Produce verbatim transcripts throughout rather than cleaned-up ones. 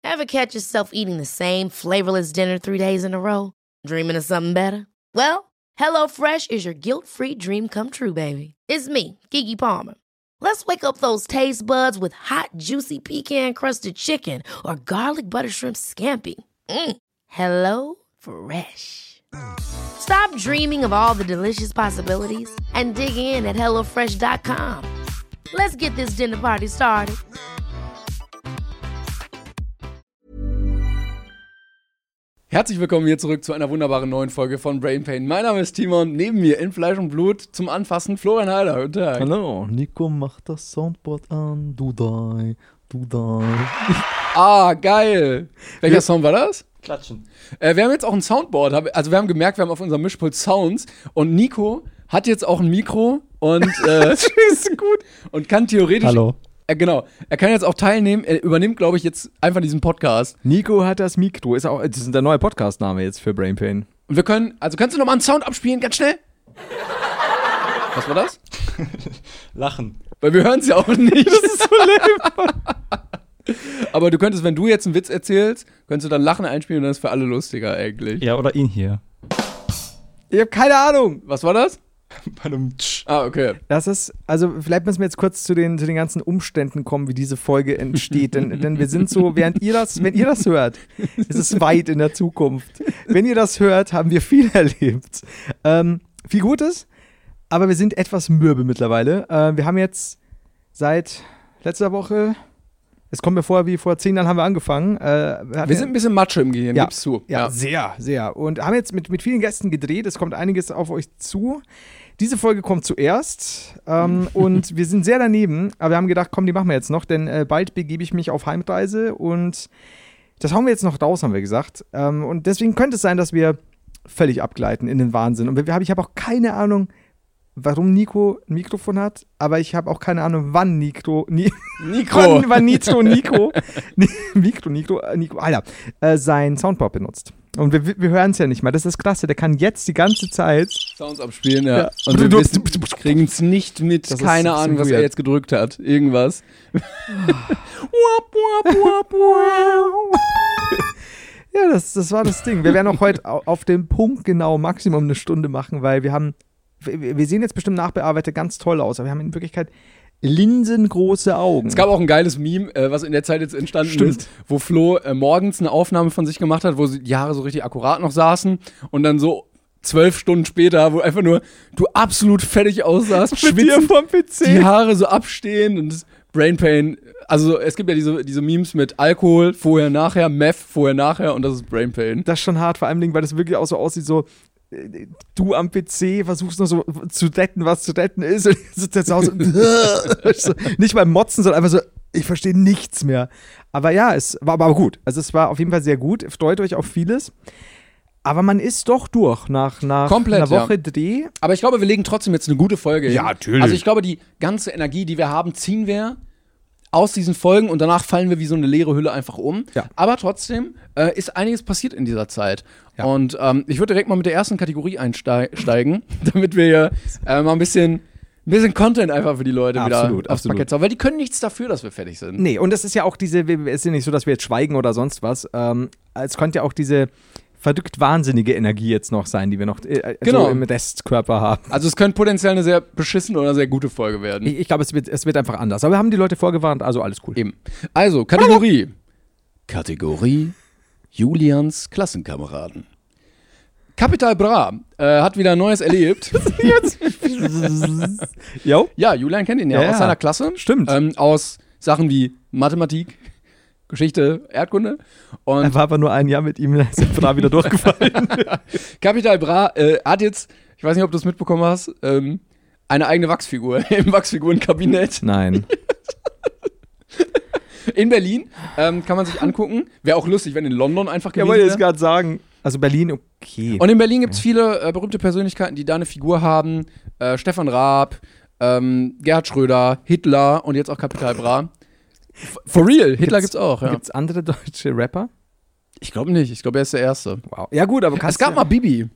Ever catch yourself eating the same flavorless dinner three days in a row? Dreaming of something better? Well, HelloFresh is your guilt-free dream come true, baby. It's me, Keke Palmer. Let's wake up those taste buds with hot, juicy pecan-crusted chicken or garlic butter shrimp scampi. Mm. Hello Fresh. Stop dreaming of all the delicious possibilities and dig in at hello fresh dot com. Let's get this dinner party started. Herzlich willkommen hier zurück zu einer wunderbaren neuen Folge von Brain Pain. Mein Name ist Timon, neben mir in Fleisch und Blut zum Anfassen Florian Heider. Guten Tag. Hallo, Nico macht das Soundboard an. Du dai, du dai. Ah, geil. Welcher ja. Sound war das? Klatschen. Äh, wir haben jetzt auch ein Soundboard. Also wir haben gemerkt, wir haben auf unserem Mischpult Sounds und Nico hat jetzt auch ein Mikro und äh, das ist gut. Und kann theoretisch. Hallo. Äh, genau. Er kann jetzt auch teilnehmen. Er übernimmt, glaube ich, jetzt einfach diesen Podcast. Nico hat das Mikro. Ist auch, das ist der neue Podcast-Name jetzt für Brain Pain. Und wir können, also kannst du nochmal einen Sound abspielen, ganz schnell? Was war das? Lachen. Weil wir hören es ja auch nicht. Das ist so lame. Aber du könntest, wenn du jetzt einen Witz erzählst, könntest du dann Lachen einspielen und dann ist für alle lustiger eigentlich. Ja, oder ihn hier. Ich habe keine Ahnung. Was war das? Ah, okay. Das ist, also vielleicht müssen wir jetzt kurz zu den, zu den ganzen Umständen kommen, wie diese Folge entsteht. denn, denn wir sind so, während ihr das, wenn ihr das hört, ist es weit in der Zukunft. Wenn ihr das hört, haben wir viel erlebt. Ähm, viel Gutes, aber wir sind etwas mürbe mittlerweile. Äh, wir haben jetzt seit letzter Woche, es kommt mir vor, wie vor zehn Jahren haben wir angefangen. Äh, wir, wir sind ein bisschen Matsche im Gehirn, ja, gib's zu. Ja, ja, sehr, sehr. Und haben jetzt mit, mit vielen Gästen gedreht. Es kommt einiges auf euch zu. Diese Folge kommt zuerst ähm, und wir sind sehr daneben, aber wir haben gedacht, komm, die machen wir jetzt noch, denn äh, bald begebe ich mich auf Heimreise und das hauen wir jetzt noch raus, haben wir gesagt. Ähm, und deswegen könnte es sein, dass wir völlig abgleiten in den Wahnsinn. Und wir, ich habe auch keine Ahnung, warum Nico ein Mikrofon hat, aber ich habe auch keine Ahnung, wann Nico, Ni, Nico, wann, wann Nitro Nico, Mikro, Nico, Nico, Alter, äh, sein Soundboard benutzt. Und wir, wir hören es ja nicht mal. Das ist das Klasse. Der kann jetzt die ganze Zeit Sounds abspielen, ja. ja. Und wir wissen, kriegen es nicht mit. Das keine Ahnung, was er jetzt gedrückt hat. Irgendwas. Ja, das, das war das Ding. Wir werden auch heute auf den Punkt genau Maximum eine Stunde machen, weil wir haben, wir sehen jetzt bestimmt nachbearbeitet ganz toll aus, aber wir haben in Wirklichkeit linsengroße Augen. Es gab auch ein geiles Meme, äh, was in der Zeit jetzt entstanden Stimmt. ist, wo Flo äh, morgens eine Aufnahme von sich gemacht hat, wo die Haare so richtig akkurat noch saßen und dann so zwölf Stunden später, wo einfach nur du absolut fertig aussahst, schwitzen, vom P C. Die Haare so abstehen und das Brain Pain. Also es gibt ja diese, diese Memes mit Alkohol, vorher, nachher, Meth, vorher, nachher und das ist Brain Pain. Das ist schon hart, vor allem, weil das wirklich auch so aussieht, so du am P C versuchst nur so zu retten, was zu retten ist und sitzt jetzt auch so, so nicht beim Motzen, sondern einfach so, ich verstehe nichts mehr. Aber ja, es war aber gut. Also es war auf jeden Fall sehr gut. Freut euch auf vieles. Aber man ist doch durch nach, nach Komplett, einer Woche ja. Dreh. Aber ich glaube, wir legen trotzdem jetzt eine gute Folge hin. Ja, natürlich. Also ich glaube, die ganze Energie, die wir haben, ziehen wir aus diesen Folgen und danach fallen wir wie so eine leere Hülle einfach um. Ja. Aber trotzdem äh, ist einiges passiert in dieser Zeit. Ja. Und ähm, ich würde direkt mal mit der ersten Kategorie einsteigen, damit wir hier äh, mal ein bisschen, ein bisschen Content einfach für die Leute Absolut, wieder aufs absolut. Paket zaubern. Weil die können nichts dafür, dass wir fertig sind. Nee, und es ist ja auch diese, es ist ja nicht so, dass wir jetzt schweigen oder sonst was. Ähm, es könnte ja auch diese verdückt wahnsinnige Energie jetzt noch sein, die wir noch äh, genau. so im Restkörper haben. Also es könnte potenziell eine sehr beschissene oder sehr gute Folge werden. Ich, ich glaube, es wird, es wird einfach anders. Aber wir haben die Leute vorgewarnt, also alles cool. Eben. Also, Kategorie. Kategorie Julians Klassenkameraden. Capital Bra äh, hat wieder Neues erlebt. Jo? Ja, Julian kennt ihn ja, ja aus ja. seiner Klasse. Stimmt. Ähm, aus Sachen wie Mathematik, Geschichte, Erdkunde. Und Er war aber nur ein Jahr mit ihm, ist er da wieder durchgefallen. Capital Bra äh, hat jetzt, ich weiß nicht, ob du es mitbekommen hast, ähm, eine eigene Wachsfigur im Wachsfigurenkabinett. Nein. In Berlin ähm, kann man sich angucken. Wäre auch lustig, wenn in London einfach Ja, gewesen wollte ich wäre. jetzt gerade sagen. Also Berlin, okay. Und in Berlin gibt es viele äh, berühmte Persönlichkeiten, die da eine Figur haben. Äh, Stefan Raab, ähm, Gerhard Schröder, Hitler und jetzt auch Capital Bra. F- For real, Hitler gibt's, gibt's auch, ja. Gibt's andere deutsche Rapper? Ich glaube nicht, ich glaube, er ist der Erste. Wow. Ja gut, aber kannst Es gab ja mal Bibi.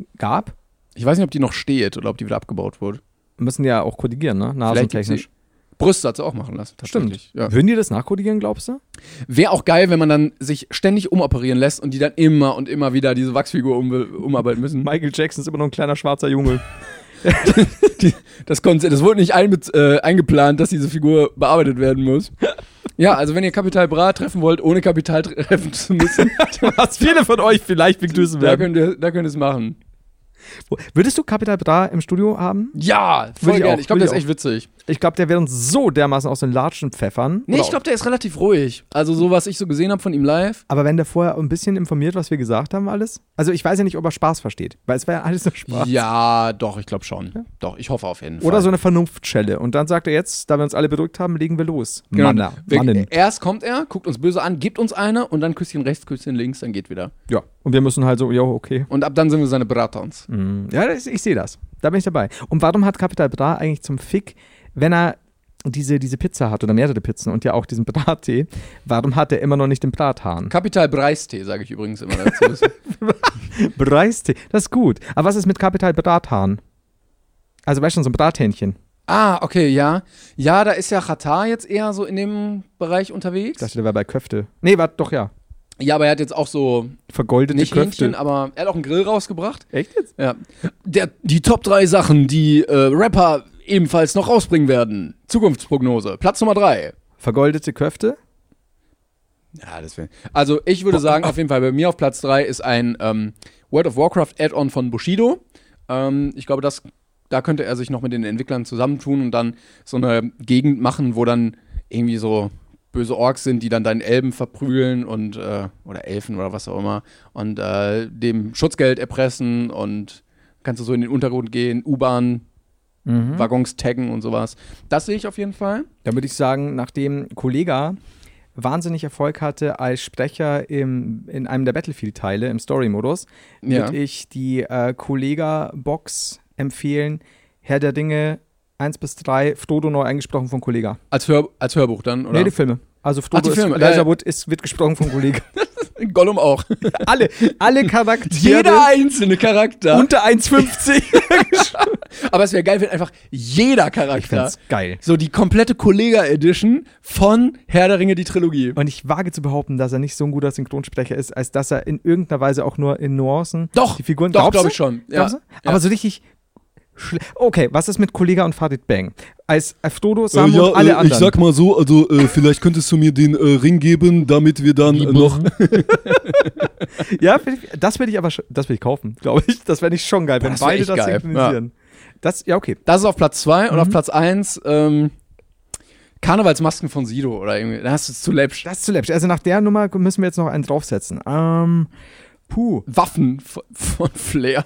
Gab? Ich weiß nicht, ob die noch steht oder ob die wieder abgebaut wurde. Müssen ja auch korrigieren, ne? Vielleicht gibt's Nasentechnisch. Brüste hat sie auch machen lassen, Stimmt. tatsächlich. Ja. Würden die das nachkodieren, glaubst du? Wäre auch geil, wenn man dann sich ständig umoperieren lässt und die dann immer und immer wieder diese Wachsfigur um, umarbeiten müssen. Michael Jackson ist immer noch ein kleiner schwarzer Junge. Die, das, Konzept, das wurde nicht einbe- äh, eingeplant, dass diese Figur bearbeitet werden muss. Ja, also wenn ihr Capital Bra treffen wollt, ohne Kapital treffen zu müssen, Was viele von euch vielleicht begrüßen da werden. könnt ihr, da könnt ihr es machen. Würdest du Capital Bra im Studio haben? Ja, voll Würde ich gerne. auch, Ich glaube, würde der ist ich echt witzig. Ich glaube, der wird uns so dermaßen aus den Latschen pfeffern. Nee, Oder ich glaube, der ist relativ ruhig. Also so, was ich so gesehen habe von ihm live. Aber wenn der vorher ein bisschen informiert, was wir gesagt haben, alles? Also ich weiß ja nicht, ob er Spaß versteht, weil es war ja alles nur Spaß. Ja, doch, ich glaube schon. Doch, ich hoffe auf jeden Fall. Oder so eine Vernunftschelle. Und dann sagt er jetzt, da wir uns alle beruhigt haben, legen wir los. Genau. Manna, Wir, Mannen. erst kommt er, guckt uns böse an, gibt uns eine und dann Küsschen rechts, Küsschen links, dann geht wieder. Ja. Und wir müssen halt so, jo, okay. Und ab dann sind wir seine Bratons. Mhm. Ja, das, ich sehe das. Da bin ich dabei. Und warum hat Capital Bra eigentlich zum Fick, wenn er diese, diese Pizza hat oder mehrere Pizzen und ja auch diesen Brattee, warum hat er immer noch nicht den Brathahn? Kapital Breistee, sage ich übrigens immer dazu. Breistee, das ist gut. Aber was ist mit Capital Brathahn? Also weißt du, so ein Brathähnchen. Ah, okay, ja. Ja, da ist ja Katar jetzt eher so in dem Bereich Ich unterwegs. dachte, der wäre bei Köfte. Nee, warte, doch, ja. Ja, aber er hat jetzt auch so, Vergoldete nicht Köfte. Hähnchen, aber er hat auch einen Grill rausgebracht. Echt jetzt? Ja. Der, die Top drei Sachen, die äh, Rapper ebenfalls noch rausbringen werden. Zukunftsprognose. Platz Nummer drei. Vergoldete Köfte? Ja, das wäre. Also, ich würde sagen, auf jeden Fall bei mir auf Platz drei ist ein ähm, World of Warcraft Add-on von Bushido. Ähm, ich glaube, das, da könnte er sich noch mit den Entwicklern zusammentun und dann so eine Gegend machen, wo dann irgendwie so böse Orks sind, die dann deinen Elben verprügeln und äh, oder Elfen oder was auch immer und äh, dem Schutzgeld erpressen und kannst du so in den Untergrund gehen, U-Bahn, Mhm. Waggons taggen und sowas. Das sehe ich auf jeden Fall. Da würde ich sagen, nachdem Kollega wahnsinnig Erfolg hatte als Sprecher im, in einem der Battlefield-Teile im Story-Modus, Ja. würde ich die äh, Kollega-Box empfehlen. Herr der Dinge eins bis drei, Frodo neu eingesprochen von Kollega. Als, Hör, als Hörbuch dann, oder? Nee, die Filme. Also Frodo Ach, die Filme, ist, Elijah äh, Wood ist, wird gesprochen von Kollega. Gollum auch. alle, alle Charaktere Jeder einzelne Charakter. unter eins fünfzig. Aber es wäre geil, wenn einfach jeder Ich Charakter, find's geil. so die komplette Kollega-Edition von Herr der Ringe, die Trilogie. Und ich wage zu behaupten, dass er nicht so ein guter Synchronsprecher ist, als dass er in irgendeiner Weise auch nur in Nuancen Doch, die Figuren. doch, Glaubst glaube du? ich schon. Ja. Glaubst du? Ja. Aber so richtig. schle- Okay, was ist mit Kollega und Farid Bang? Als Frodo, Äh, Samu ja, und alle äh, anderen. ich sag mal so, also äh, vielleicht könntest du mir den äh, Ring geben, damit wir dann äh, noch. ja, find ich, das würde ich aber sch- das würde ich kaufen, glaube ich. Das wäre nicht schon geil, wenn das wär beide echt das geil. synchronisieren. Das, ja, okay. Das ist auf Platz zwei und Mhm. auf Platz eins ähm, Karnevalsmasken von Sido oder irgendwie. Da hast du es zu läppsch. Das ist zu läppisch. Also nach der Nummer müssen wir jetzt noch einen draufsetzen. Ähm, puh. Waffen von, von Flair.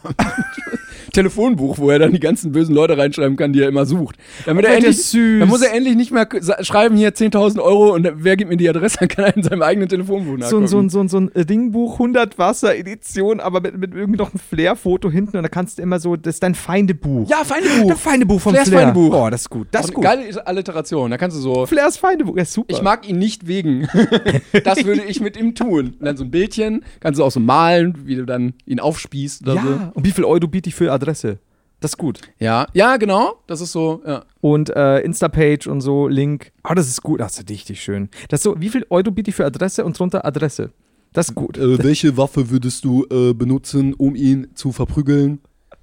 Telefonbuch, wo er dann die ganzen bösen Leute reinschreiben kann, die er immer sucht. Damit er Oh, der endlich, ist süß. dann muss er endlich nicht mehr sa- schreiben, hier zehntausend Euro und wer gibt mir die Adresse, dann kann er in seinem eigenen Telefonbuch So, nachgucken. ein- so, ein- so, ein- so ein Ringbuch, hundert Wasser-Edition, aber mit, mit irgendwie noch einem Flair-Foto hinten und da kannst du immer so, das ist dein Feindebuch. Ja, Feindebuch. Das Feindebuch von Flairs Flair. Feindebuch. Oh, das ist gut. Das Auch ist eine gut. geile Alliteration. Da kannst du so, Flairs Feindebuch, ja, ist super. ich mag ihn nicht wegen. Das würde ich mit ihm tun. Und dann so ein Bildchen, kannst du auch so malen, wie du dann ihn aufspießt oder so. ja, und wie viel Euro biete ich für Adresse? Das ist gut. Ja, ja, genau. Das ist so, ja. Und äh, Instapage und so, Link. Ah, das ist gut. Das ist richtig schön. Das ist so, wie viel Euro biete ich für Adresse und drunter Adresse? Das ist gut. Äh, welche Waffe würdest du äh, benutzen, um ihn zu verprügeln?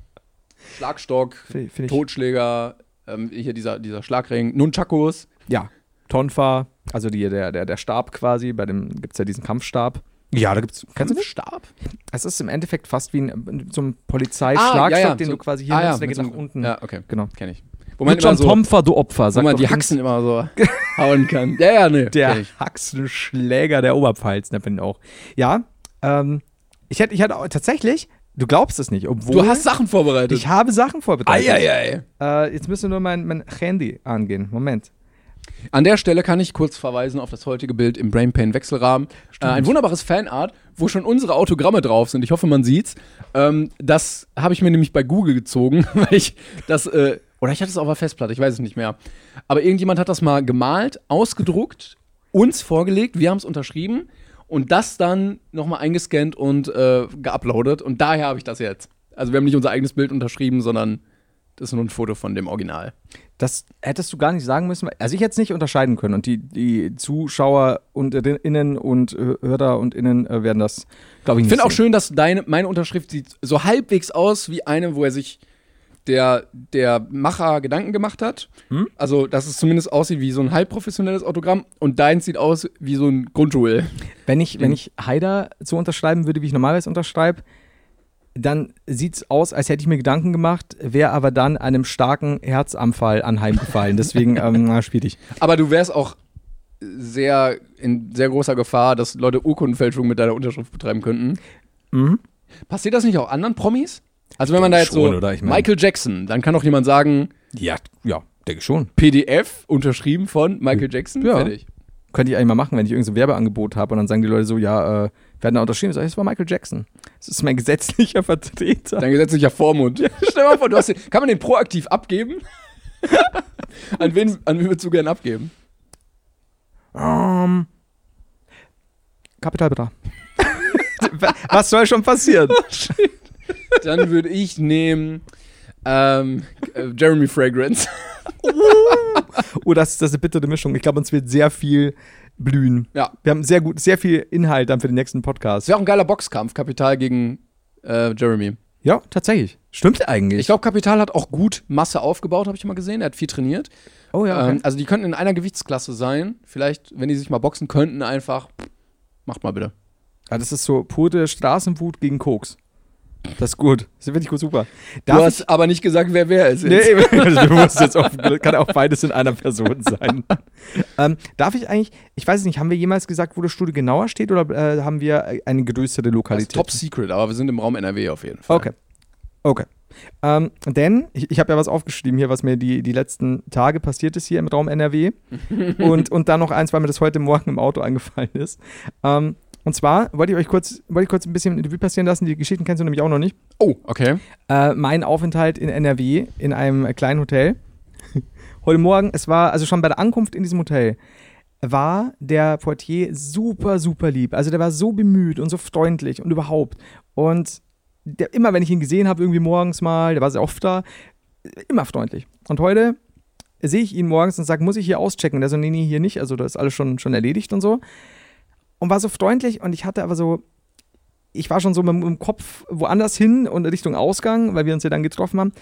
Schlagstock, Find ich- Totschläger, ähm, hier dieser, dieser Schlagring, Nunchakos. Ja. Tonfa, also die, der, der, der Stab quasi, bei dem gibt es ja diesen Kampfstab. Ja, da gibt's. Kennst du das? Stab? Es ist im Endeffekt fast wie ein, so ein Polizeischlagstock, den so, du quasi hier ah, ja, nimmst, der mit geht so nach einem- unten. Ja, okay, Genau. kenn ich. Wo man Mit John immer so, Tomfer, du Opfer, wo sagt man doch die Dings. Haxen immer so hauen kann. Ja, ja, ne. Der kenn ich. Haxenschläger der Oberpfalz, nennt man ihn auch. Ja, ähm, ich hätte, ich hätte auch, tatsächlich, du glaubst es nicht, obwohl Du hast Sachen vorbereitet. ich habe Sachen vorbereitet. Eieiei. Äh, jetzt müssen wir nur mein, mein Handy angehen. Moment. An der Stelle kann ich kurz verweisen auf das heutige Bild im Brainpain Wechselrahmen. Äh, ein wunderbares Fanart, wo schon unsere Autogramme drauf sind. Ich hoffe, man sieht's. Ähm, das habe ich mir nämlich bei Google gezogen, weil ich das, äh, oder ich hatte es auf der Festplatte, ich weiß es nicht mehr. Aber irgendjemand hat das mal gemalt, ausgedruckt, uns vorgelegt, wir haben es unterschrieben und das dann nochmal eingescannt und äh, geuploadet. Und daher habe ich das jetzt. Also wir haben nicht unser eigenes Bild unterschrieben, sondern das ist nur ein Foto von dem Original. Das hättest du gar nicht sagen müssen. Also ich hätte es nicht unterscheiden können. Und die, die Zuschauer und äh, Innen und äh, Hörer und Innen äh, werden das, glaube ich, Ich nicht finde auch sehen. schön, dass deine, meine Unterschrift sieht so halbwegs aus wie eine, wo er sich der, der Macher Gedanken gemacht hat. Hm? Also, dass es zumindest aussieht wie so ein halbprofessionelles Autogramm und deins sieht aus wie so ein Grundschul. Wenn ich, wenn ich Haider so unterschreiben würde, wie ich normalerweise unterschreibe, dann sieht es aus, als hätte ich mir Gedanken gemacht, wäre aber dann einem starken Herzanfall anheimgefallen. Deswegen, ähm, na, schwierig. Aber du wärst auch sehr in sehr großer Gefahr, dass Leute Urkundenfälschung mit deiner Unterschrift betreiben könnten. Mhm. Passiert das nicht auch anderen Promis? Also wenn man da jetzt Schon, so oder? Ich mein- Michael Jackson, dann kann doch jemand sagen, Ja, ja, denke ich schon. P D F unterschrieben von Michael Jackson, Ja. fertig. Könnte ich eigentlich mal machen, wenn ich irgendein so Werbeangebot habe und dann sagen die Leute so, ja, äh, werden da unterschrieben. Sag ich, das war Michael Jackson. Das ist mein gesetzlicher Vertreter. Dein gesetzlicher Vormund. Stell dir mal vor, du hast den, kann man den proaktiv abgeben? an, wen, an wen würdest du gern abgeben? Ähm, Kapitalbetrag. Was soll schon passieren? Dann würde ich nehmen ähm, äh, Jeremy Fragrance. Oh, das, das ist eine bittere Mischung. Ich glaube, uns wird sehr viel blühen. Ja. Wir haben sehr gut, sehr viel Inhalt dann für den nächsten Podcast. Das wäre auch ein geiler Boxkampf, Kapital gegen äh, Jeremy. Ja, tatsächlich. Stimmt eigentlich. Ich glaube, Kapital hat auch gut Masse aufgebaut, habe ich mal gesehen. Er hat viel trainiert. oh ja, okay. Ähm, also die könnten in einer Gewichtsklasse sein. Vielleicht, wenn die sich mal boxen könnten, einfach, macht mal bitte. ja, das ist so pure Straßenwut gegen Koks. Das ist gut. Das finde ich gut, super. Du Darf hast aber nicht gesagt, wer wer ist. Nee, das muss jetzt auch, kann auch beides in einer Person sein. ähm, darf ich eigentlich, ich weiß es nicht, haben wir jemals gesagt, wo das Studio genauer steht oder äh, haben wir eine größere Das ist Lokalität? Top Secret, aber wir sind im Raum N R W auf jeden Fall. Okay. Okay. Ähm, denn ich, ich habe ja was aufgeschrieben hier, was mir die, die letzten Tage passiert ist hier im Raum N R W. und, und dann noch eins, weil mir das heute Morgen im Auto eingefallen ist. Ähm, und zwar wollte ich euch kurz, wollte ich kurz ein bisschen Revue passieren lassen. Die Geschichten kennst du nämlich auch noch nicht. Oh, okay. Äh, mein Aufenthalt in N R W in einem kleinen Hotel. Heute Morgen, es war, also schon bei der Ankunft in diesem Hotel, war der Portier super, super lieb. Also der war so bemüht und so freundlich und überhaupt. Und der, immer, wenn ich ihn gesehen habe, irgendwie morgens mal, der war sehr oft da, immer freundlich. Und heute sehe ich ihn morgens und sage, muss ich hier auschecken? Und der so, nee, nee, hier nicht. Also das ist alles schon, schon erledigt und so. Und war so freundlich und ich hatte aber so, ich war schon so mit dem Kopf woanders hin und Richtung Ausgang, weil wir uns ja dann getroffen haben.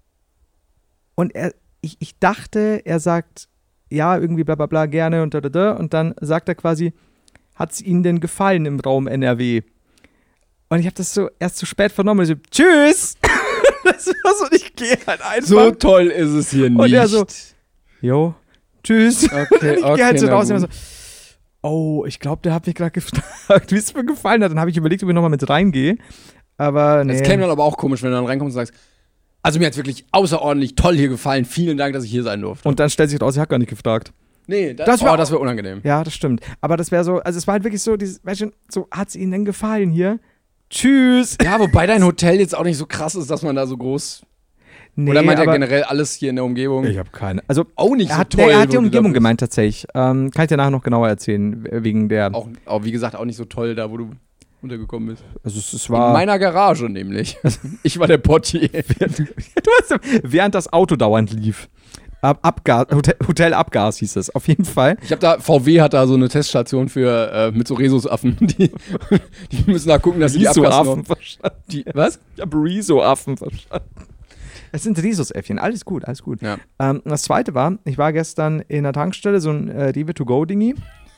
Und er, ich, ich dachte, er sagt, ja, irgendwie bla bla bla, gerne und da da da. Und dann sagt er quasi, hat es Ihnen denn gefallen im Raum N R W? Und ich habe das so erst zu spät vernommen und ich so, tschüss! Das war so, ich gehe halt einfach. So toll ist es hier nicht. Und er so, jo, tschüss. Okay, ich okay, gehe halt so na raus und immer gut. so, oh, ich glaube, der hat mich gerade gefragt, wie es mir gefallen hat. Dann habe ich überlegt, ob ich nochmal mit reingehe. Aber nee. Das käme dann aber auch komisch, wenn du dann reinkommst und sagst, also mir hat es wirklich außerordentlich toll hier gefallen. Vielen Dank, dass ich hier sein durfte. Und dann stellt sich raus, ich habe gar nicht gefragt. nee, das, das oh, wär- das wäre unangenehm. Ja, das stimmt. Aber das wäre so, also es war halt wirklich so, dieses, weißt du, so, hat es Ihnen denn gefallen hier? Tschüss. Ja, wobei dein Hotel jetzt auch nicht so krass ist, dass man da so groß. Nee, Oder meint er aber generell alles hier in der Umgebung? ich habe keine. Also, auch nicht er so hat, toll. nee, er hat die wo du da Umgebung bist. gemeint tatsächlich. Ähm, kann ich dir nachher noch genauer erzählen, wegen der. Auch, auch, wie gesagt, auch nicht so toll da, wo du untergekommen bist. Also es, es In war. meiner Garage nämlich. Ich war der Portier. du hast, während das Auto dauernd lief. Ab, Abgas, Hotel, Hotel Abgas hieß es, auf jeden Fall. Ich habe da, V W hat da so eine Teststation für, äh, mit so Rhesusaffen. Die, die müssen da gucken, dass sie die Riso-Affen Abgasnorm. verstanden. Die, was? Ich habe Riso-Affen verstanden. Es sind Rhesusäffchen, alles gut, alles gut. Ja. Ähm, das zweite war, ich war gestern in der Tankstelle, so ein äh, Rewe-to-go-Dingi.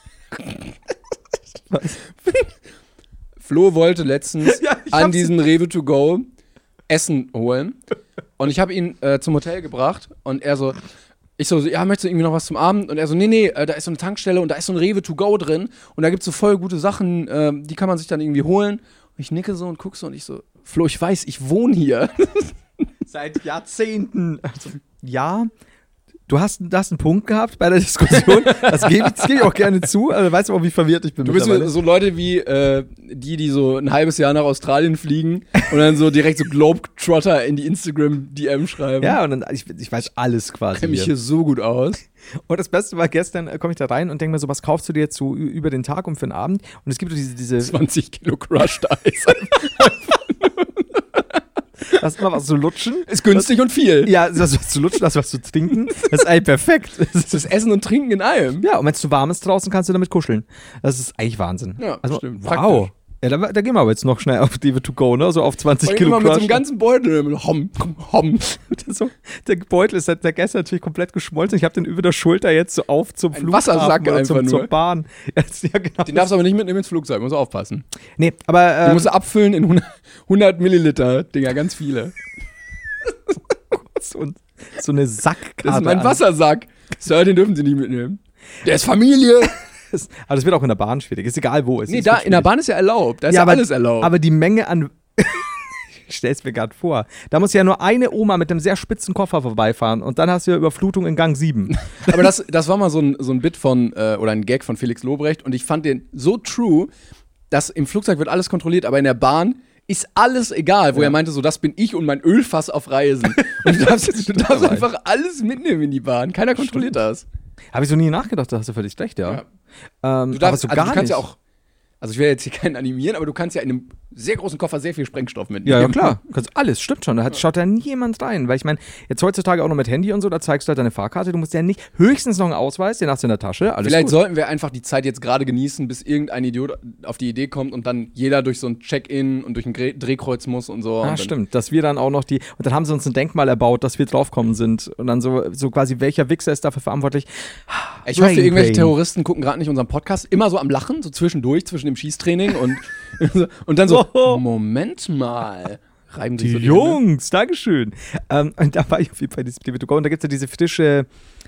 Flo wollte letztens Ja, ich an hab's- diesem Rewe to go Essen holen. Und ich habe ihn äh, zum Hotel gebracht und er so, ich so, ja, möchtest du irgendwie noch was zum Abend? Und er so, nee, nee, äh, da ist so eine Tankstelle und da ist so ein Rewe to go drin und da gibt es so voll gute Sachen, äh, die kann man sich dann irgendwie holen. Und ich nicke so und gucke so und ich so, Flo, ich weiß, ich wohne hier. Seit Jahrzehnten. Also, ja, du hast, du hast einen Punkt gehabt bei der Diskussion. Das gebe ich, das gebe ich auch gerne zu. Also, weißt du auch, wie verwirrt ich bin. Du bist mittlerweile? so Leute wie äh, die, die so ein halbes Jahr nach Australien fliegen und dann so direkt so Globetrotter in die Instagram-D M schreiben. Ja, und dann, ich, ich weiß alles quasi. Ich kenne mich hier. hier so gut aus. Und das Beste war, gestern äh, komme ich da rein und denke mir so, was kaufst du dir jetzt so ü- über den Tag und für den Abend? Und es gibt so diese, diese zwanzig Kilo Crushed Eis. hast immer was zu lutschen. Ist günstig und viel. Ja, du hast was zu lutschen, hast was zu trinken. Das ist eigentlich perfekt. Das ist Essen und Trinken in einem. Ja, und wenn es zu warm ist draußen, kannst du damit kuscheln. Das ist eigentlich Wahnsinn. Ja, also, stimmt. Wow. Praktisch. Ja, da, da gehen wir aber jetzt noch schnell auf Dive to go, ne? So auf zwanzig Vor allem Kilo immer mit so Crush. einem ganzen Beutel. Hom, hom. so, der Beutel ist seit der gestern natürlich komplett geschmolzen. Ich habe den über der Schulter jetzt so auf zum Ein Flughafen Wassersack oder zum, einfach zur nur. Bahn. Ja, genau. Den darfst du aber nicht mitnehmen ins Flugzeug, musst du aufpassen. Nee, aber Du ähm, musst abfüllen in hundert, hundert Milliliter, Dinger, ganz viele. so, so eine Sackkarte. Das ist mein an. Wassersack. Sir, den dürfen sie nicht mitnehmen. Der ist Familie. Das- Aber das wird auch in der Bahn schwierig. Ist egal wo. Es Nee, ist da so in der schwierig. Bahn ist ja erlaubt. Da ist ja, aber, alles erlaubt. Aber die Menge an. Ich stell's mir gerade vor. Da muss ja nur eine Oma mit einem sehr spitzen Koffer vorbeifahren und dann hast du ja Überflutung in Gang sieben. Aber das, das war mal so ein, so ein Bit von, äh, oder ein Gag von Felix Lobrecht und ich fand den so true, dass im Flugzeug wird alles kontrolliert, aber in der Bahn ist alles egal, wo Ja. er meinte, so, das bin ich und mein Ölfass auf Reisen. Und du darfst, du darfst dabei. einfach alles mitnehmen in die Bahn. Keiner kontrolliert das. Habe ich so nie nachgedacht, da hast du völlig recht, ja. Ja. Ähm, Du, darfst, aber so also gar du kannst nicht. ja auch, also ich will jetzt hier keinen animieren, aber du kannst ja in einem sehr großen Koffer sehr viel Sprengstoff mitnehmen. Ja, ja, klar. Du kannst alles, stimmt schon. Da hat, schaut da niemand rein. Weil ich meine, jetzt heutzutage auch noch mit Handy und so, da zeigst du halt deine Fahrkarte. Du musst ja nicht, höchstens noch einen Ausweis, den hast du in der Tasche. Alles Vielleicht gut. sollten wir einfach die Zeit jetzt gerade genießen, bis irgendein Idiot auf die Idee kommt und dann jeder durch so ein Check-in und durch ein Gre- Drehkreuz muss und so. Ah, und dann, stimmt. Dass wir dann auch noch die, und dann haben sie uns ein Denkmal erbaut, dass wir draufkommen sind. Und dann so, so quasi, welcher Wichser ist dafür verantwortlich? Ich hoffe, Rain irgendwelche Rain. Terroristen gucken gerade nicht unseren Podcast, immer so am Lachen, so zwischendurch, zwischen dem Schießtraining und, und dann so, Moment mal. Reiben sich Die so die Hände. Jungs, Dankeschön. Ähm, und da war ich auf jeden Fall dieses Dive to go. Und da gibt es ja diese frische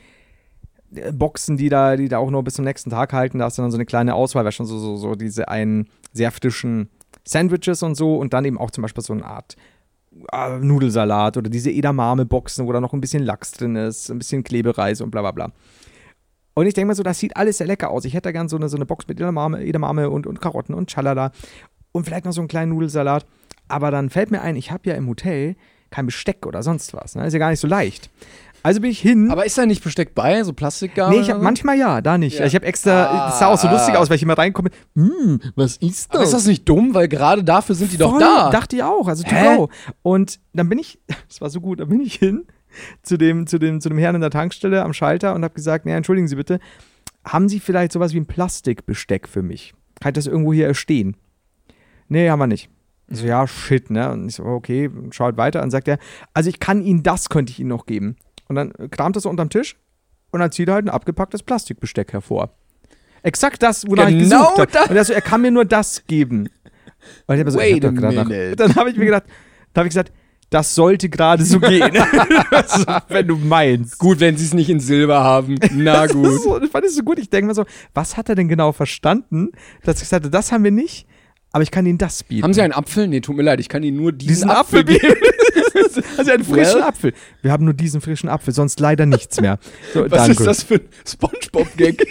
äh, Boxen, die da, die da auch nur bis zum nächsten Tag halten. Da hast du dann so eine kleine Auswahl, weil schon so, so, so diese einen sehr frischen Sandwiches und so. Und dann eben auch zum Beispiel so eine Art äh, Nudelsalat oder diese Edamame-Boxen, wo da noch ein bisschen Lachs drin ist, ein bisschen Klebereis und bla bla bla. Und ich denke mal so, das sieht alles sehr lecker aus. Ich hätte da gern so eine, so eine Box mit Edamame, Edamame und, und Karotten und Schalala und vielleicht noch so einen kleinen Nudelsalat. Aber dann fällt mir ein, ich habe ja im Hotel kein Besteck oder sonst was. Ne? Ist ja gar nicht so leicht. Also bin ich hin. Aber ist da nicht Besteck bei, so Plastikgabel? nee, ich habe manchmal ja, da nicht. Ja. Ich habe extra, Ah. das sah auch so lustig aus, weil ich immer reinkomme. Hm, was ist das? Aber ist das nicht dumm, weil gerade dafür sind die doch Voll, da. Dachte ich auch, also to Hä? go. Und dann bin ich, das war so gut, dann bin ich hin zu dem, zu dem, zu dem Herrn in der Tankstelle am Schalter und habe gesagt, nee, entschuldigen Sie bitte, haben Sie vielleicht sowas wie ein Plastikbesteck für mich? Kann ich das irgendwo hier stehen? Nee, haben wir nicht. Ich so, ja, shit, ne? Und ich so, okay, schaut weiter. Und sagt er, also ich kann Ihnen das, könnte ich Ihnen noch geben. Und dann kramt er so unterm Tisch und dann zieht er halt ein abgepacktes Plastikbesteck hervor. Exakt das, wonach ich Genau gesucht habe. das. Und er so, er kann mir nur das geben. Und ich hab so, ich hab Wait a doch grad nach- minute. Dann habe ich mir gedacht, da habe ich gesagt, das sollte gerade so gehen. Also, wenn du meinst. Gut, wenn sie es nicht in Silber haben. Na Das, gut. ist so, das fand ich so gut. Ich denke mir so, was hat er denn genau verstanden, dass ich sagte, das haben wir nicht, aber ich kann Ihnen das bieten. Haben Sie einen Apfel? Nee, tut mir leid, ich kann Ihnen nur diesen, diesen Apfel geben. bieten? Also einen frischen Well? Apfel. Wir haben nur diesen frischen Apfel, sonst leider nichts mehr. So, Was danke. ist das für ein Spongebob-Gag?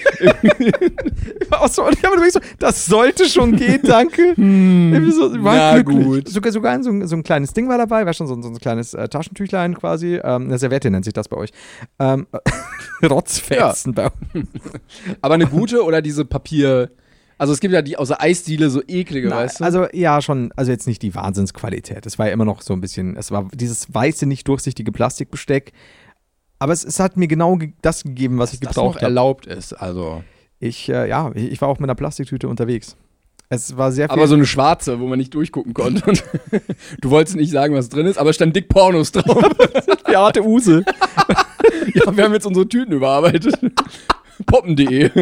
Auch so, und ich habe wirklich so, das sollte schon gehen, danke. Irgendwie so, war na glücklich. gut. Sogar, sogar so, ein- so ein kleines Ding war dabei, war schon so, so ein kleines äh, Taschentüchlein quasi. Ähm, eine Serviette nennt sich das bei euch. Ähm, Rotzfetzen bei euch. Aber eine gute oder diese Papier... Also es gibt ja die aus der Eisdiele so eklige, Nein, weißt du? Also ja, schon, also jetzt nicht die Wahnsinnsqualität. Es war ja immer noch so ein bisschen, es war dieses weiße, nicht durchsichtige Plastikbesteck. Aber es, es hat mir genau ge das gegeben, was ich das gebraucht noch habe. erlaubt ist, also... Ich, äh, ja, ich, ich war auch mit einer Plastiktüte unterwegs. Es war sehr viel. Aber so eine schwarze, wo man nicht durchgucken konnte. Und du wolltest nicht sagen, was drin ist, aber es stand dick Pornos drauf. Beate Use. Ja, wir haben jetzt unsere Tüten überarbeitet. Poppen punkt de.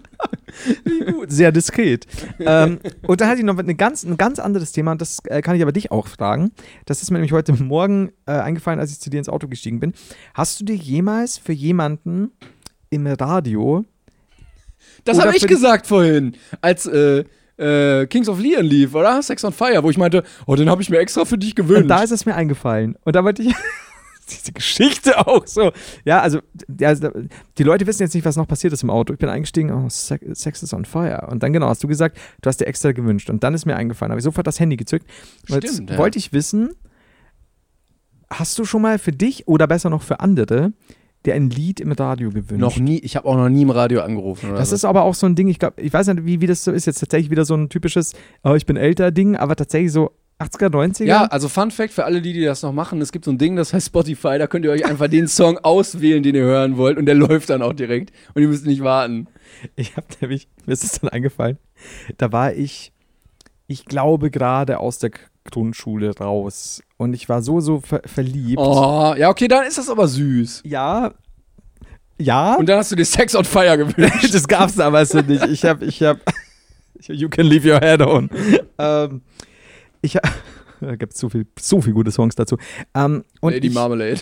Sehr diskret. ähm, und dann hatte ich noch eine ganz, ein ganz anderes Thema, und das äh, kann ich aber dich auch fragen. Das ist mir nämlich heute Morgen äh, eingefallen, als ich zu dir ins Auto gestiegen bin. Hast du dir jemals für jemanden im Radio Das Oder habe ich für die- gesagt vorhin, als äh, äh, Kings of Leon lief, oder? Sex on Fire, wo ich meinte, oh, den habe ich mir extra für dich gewünscht. Und da ist es mir eingefallen. Und da wollte ich diese Geschichte auch so. Ja, also, ja, also die Leute wissen jetzt nicht, was noch passiert ist im Auto. Ich bin eingestiegen, oh, Sex, Sex is on fire. Und dann genau hast du gesagt, du hast dir extra gewünscht. Und dann ist mir eingefallen, habe ich sofort das Handy gezückt. Und jetzt Stimmt, ja. wollte ich wissen, hast du schon mal für dich oder besser noch für andere dir ein Lied im Radio gewünscht? Noch nie, ich habe auch noch nie im Radio angerufen. Oder Das so. ist aber auch so ein Ding, ich glaube, ich weiß nicht, wie, wie das so ist, jetzt tatsächlich wieder so ein typisches, oh, ich bin älter Ding, aber tatsächlich so achtziger, neunziger? Ja, also Fun Fact für alle, die, die das noch machen, es gibt so ein Ding, das heißt Spotify, da könnt ihr euch einfach den Song auswählen, den ihr hören wollt und der läuft dann auch direkt und ihr müsst nicht warten. Ich hab nämlich, mir ist es dann eingefallen, da war ich, ich glaube gerade aus der Grundschule raus und ich war so, so ver- verliebt. Oh, ja, okay, dann ist das aber süß. Ja, ja. Und dann hast du dir Sex on Fire gewünscht. Das gab's aber so nicht. Ich hab, ich hab, you can leave your head on. ähm, ich hab, da gibt's so viel, so viel gute Songs dazu. Ähm, und Lady ich, Marmalade.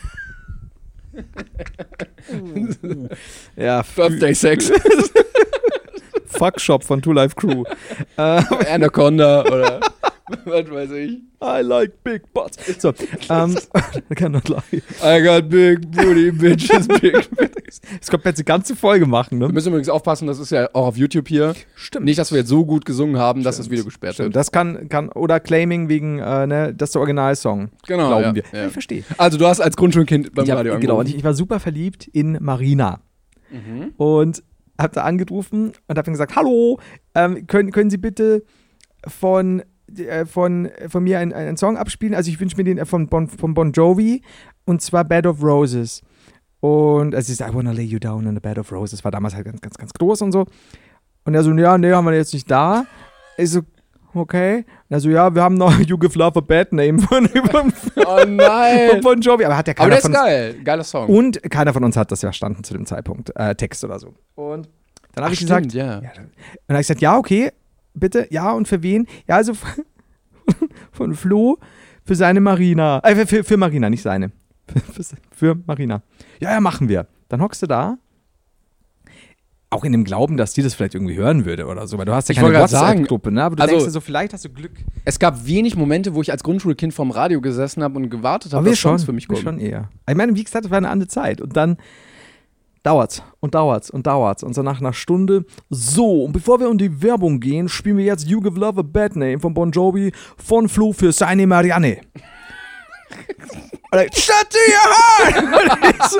ja, Birthday Sex. Fuck Shop von Two Life Crew. äh, Anaconda oder was weiß ich. I like big butts. So, ähm, I cannot lie. I got big booty bitches, big bitches. Das kommt jetzt die ganze Folge machen, Wir ne? müssen übrigens aufpassen, das ist ja auch auf YouTube hier. Stimmt. Nicht, dass wir jetzt so gut gesungen haben, dass das Video gesperrt Stimmt. wird. Das kann, kann, oder Claiming wegen, äh, ne, das ist der Originalsong. Genau, Glauben ja, wir. ja. Ich verstehe. Also du hast als Grundschulkind beim Ich hab, Radio genau, und angerufen. ich, ich war super verliebt in Marina. Mhm. Und hab da angerufen und hab dann gesagt, hallo, ähm, können, können Sie bitte von, äh, von, von mir einen, einen Song abspielen? Also ich wünsche mir den äh, von bon, von Bon Jovi und zwar Bed of Roses. Und also sie sagt, I wanna lay you down in a bed of roses. War damals halt ganz, ganz, ganz groß und so. Und er so, ja, nee, haben wir jetzt nicht da. Ich so, okay. Und er so, ja, wir haben noch You Give Love a Bad Name von, von, Oh nein. von Bon Jovi. Aber hat ja keiner Aber der ist von geil. Geiler Song. Und keiner von uns hat das ja verstanden zu dem Zeitpunkt, äh, Text oder so. Und dann habe ich stimmt, gesagt, ja. ja, dann, und dann habe ich gesagt, ja, okay, bitte, ja, und für wen? Ja, also von, von Flo für seine Marina. Äh, für, für Marina, nicht seine. Für, für, für Marina. Ja, ja, machen wir. Dann hockst du da. Auch in dem Glauben, dass die das vielleicht irgendwie hören würde oder so, weil du hast ja Ich keine wollte grad sagen, WhatsApp-Gruppe, ne? Aber du also- denkst dir so, vielleicht hast du Glück. Es gab wenig Momente, wo ich als Grundschulkind vorm Radio gesessen habe und gewartet habe, Aber wir dass Songs schon, für mich wir kommen. schon eher. Ich meine, wie gesagt, das war eine andere Zeit. Und dann dauert's und dauert's und dauert's. Und so nach einer Stunde, so, und bevor wir in die Werbung gehen, spielen wir jetzt You Give Love a Bad Name von Bon Jovi von Flo für seine Marianne. Und ich, shut to your heart! Und ich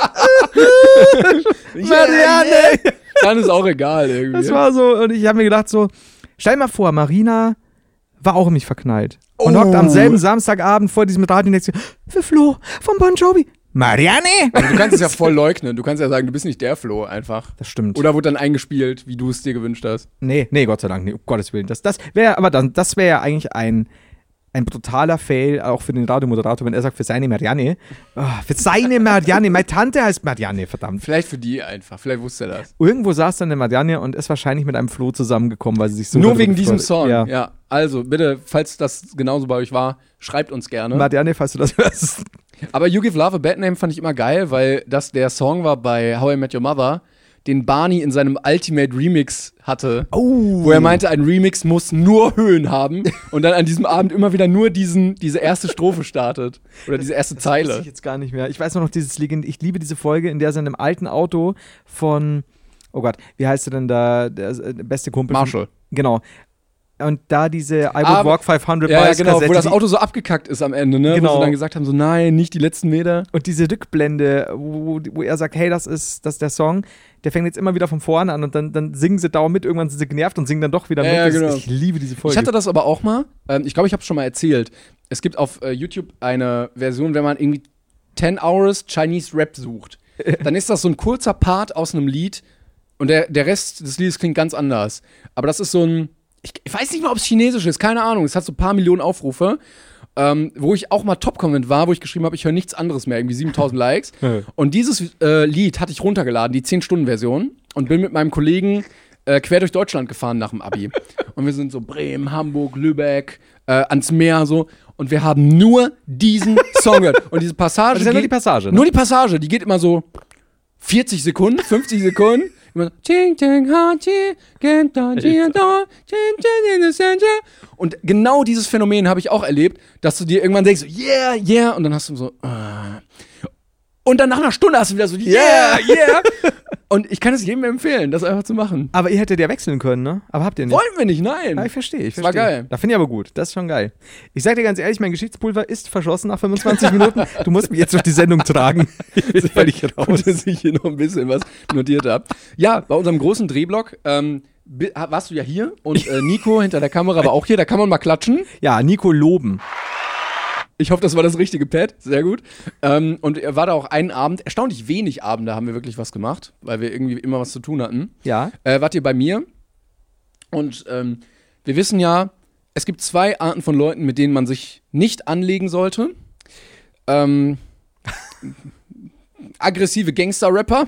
so, Marianne! Dann ist auch egal irgendwie. Das war so, und ich habe mir gedacht so, stell dir mal vor, Marina war auch in mich verknallt. Und Oh. hockt am selben Samstagabend vor diesem Radio und denkt sich, für Flo von Bon Jovi. Marianne! Also du kannst es ja voll leugnen. Du kannst ja sagen, du bist nicht der Flo einfach. Das stimmt. Oder wurde dann eingespielt, wie du es dir gewünscht hast. Nee, nee, Gott sei Dank, nee, um Gottes Willen. Das, das wäre, aber dann, das wäre ja eigentlich ein, ein brutaler Fail, auch für den Radiomoderator, wenn er sagt, für seine Marianne. Oh, für seine Marianne. Meine Tante heißt Marianne, verdammt. Vielleicht für die einfach. Vielleicht wusste er das. Irgendwo saß dann eine Marianne und ist wahrscheinlich mit einem Flo zusammengekommen, weil sie sich so. Nur darüber wegen diesem gefreut- Song. Ja. Ja. Also, bitte, falls das genauso bei euch war, schreibt uns gerne. Marianne, falls du das hörst. Aber You Give Love a Bad Name fand ich immer geil, weil das der Song war bei How I Met Your Mother, den Barney in seinem Ultimate Remix hatte. Oh. Wo er meinte, ein Remix muss nur Höhen haben und dann an diesem Abend immer wieder nur diesen, diese erste Strophe startet. Oder diese erste Das weiß Zeile. ich jetzt gar nicht mehr. Ich weiß nur noch dieses Legend. Ich liebe diese Folge, in der er in einem alten Auto von, oh Gott, wie heißt er denn da, der, äh, der beste Kumpel? von- Marshall. Genau. Und da diese I Would Ah, Walk fünfhundert Ja, ja, Miles genau, Kassette, wo das die- Auto so abgekackt ist am Ende, ne? Genau. Wo sie dann gesagt haben, so nein, nicht die letzten Meter. Und diese Rückblende, wo, wo er sagt, hey, das ist, das ist der Song, der fängt jetzt immer wieder von vorne an und dann, dann singen sie dauernd mit, irgendwann sind sie genervt und singen dann doch wieder Ja, mit. ja, Das- genau. Ich liebe diese Folge. Ich hatte das aber auch mal, ähm, ich glaube, ich habe es schon mal erzählt. Es gibt auf äh, YouTube eine Version, wenn man irgendwie ten Hours Chinese Rap sucht. Dann ist das so ein kurzer Part aus einem Lied und der, der Rest des Liedes klingt ganz anders. Aber das ist so ein, ich, ich weiß nicht mal, ob es chinesisch ist, keine Ahnung. Es hat so ein paar Millionen Aufrufe, ähm, wo ich auch mal Top-Comment war, wo ich geschrieben habe, ich höre nichts anderes mehr, irgendwie siebentausend Likes. Und dieses äh, Lied hatte ich runtergeladen, die zehn-Stunden-Version, und bin mit meinem Kollegen äh, quer durch Deutschland gefahren nach dem Abi. Und wir sind so Bremen, Hamburg, Lübeck, äh, ans Meer so. Und wir haben nur diesen Song gehört. Und diese Passage. Das ist ja nur geht- die Passage, ne? Nur die Passage, die geht immer so vierzig Sekunden, fünfzig Sekunden. Immer Ching, ching, ha, chi, gen, da, chi, da, ching, ching, in the center. Und genau dieses Phänomen habe ich auch erlebt, dass du dir irgendwann denkst, yeah, yeah, und dann hast du so, ah. Und dann nach einer Stunde hast du wieder so, yeah, yeah. Und ich kann es jedem empfehlen, das einfach zu machen. Aber ihr hättet ja wechseln können, ne? Aber habt ihr nicht. Wollen wir nicht, nein. Ja, ich verstehe, ich Das war verstehe. geil. Da finde ich aber gut. Das ist schon geil. Ich sag dir ganz ehrlich, mein Geschichtspulver ist verschossen nach fünfundzwanzig Minuten. Du musst mich jetzt durch die Sendung tragen. Weil ich raus. Gut, dass ich hier noch ein bisschen was notiert habe. Ja, bei unserem großen Drehblock, ähm, bi- warst du ja hier und äh, Nico hinter der Kamera war auch hier. Da kann man mal klatschen. Ja, Nico loben. Ich hoffe, das war das richtige Pad. Sehr gut. Ähm, und er war da auch einen Abend. Erstaunlich wenig Abende haben wir wirklich was gemacht, weil wir irgendwie immer was zu tun hatten. Ja. Äh, wart ihr bei mir? Und ähm, wir wissen ja, es gibt zwei Arten von Leuten, mit denen man sich nicht anlegen sollte. Ähm, aggressive Gangster-Rapper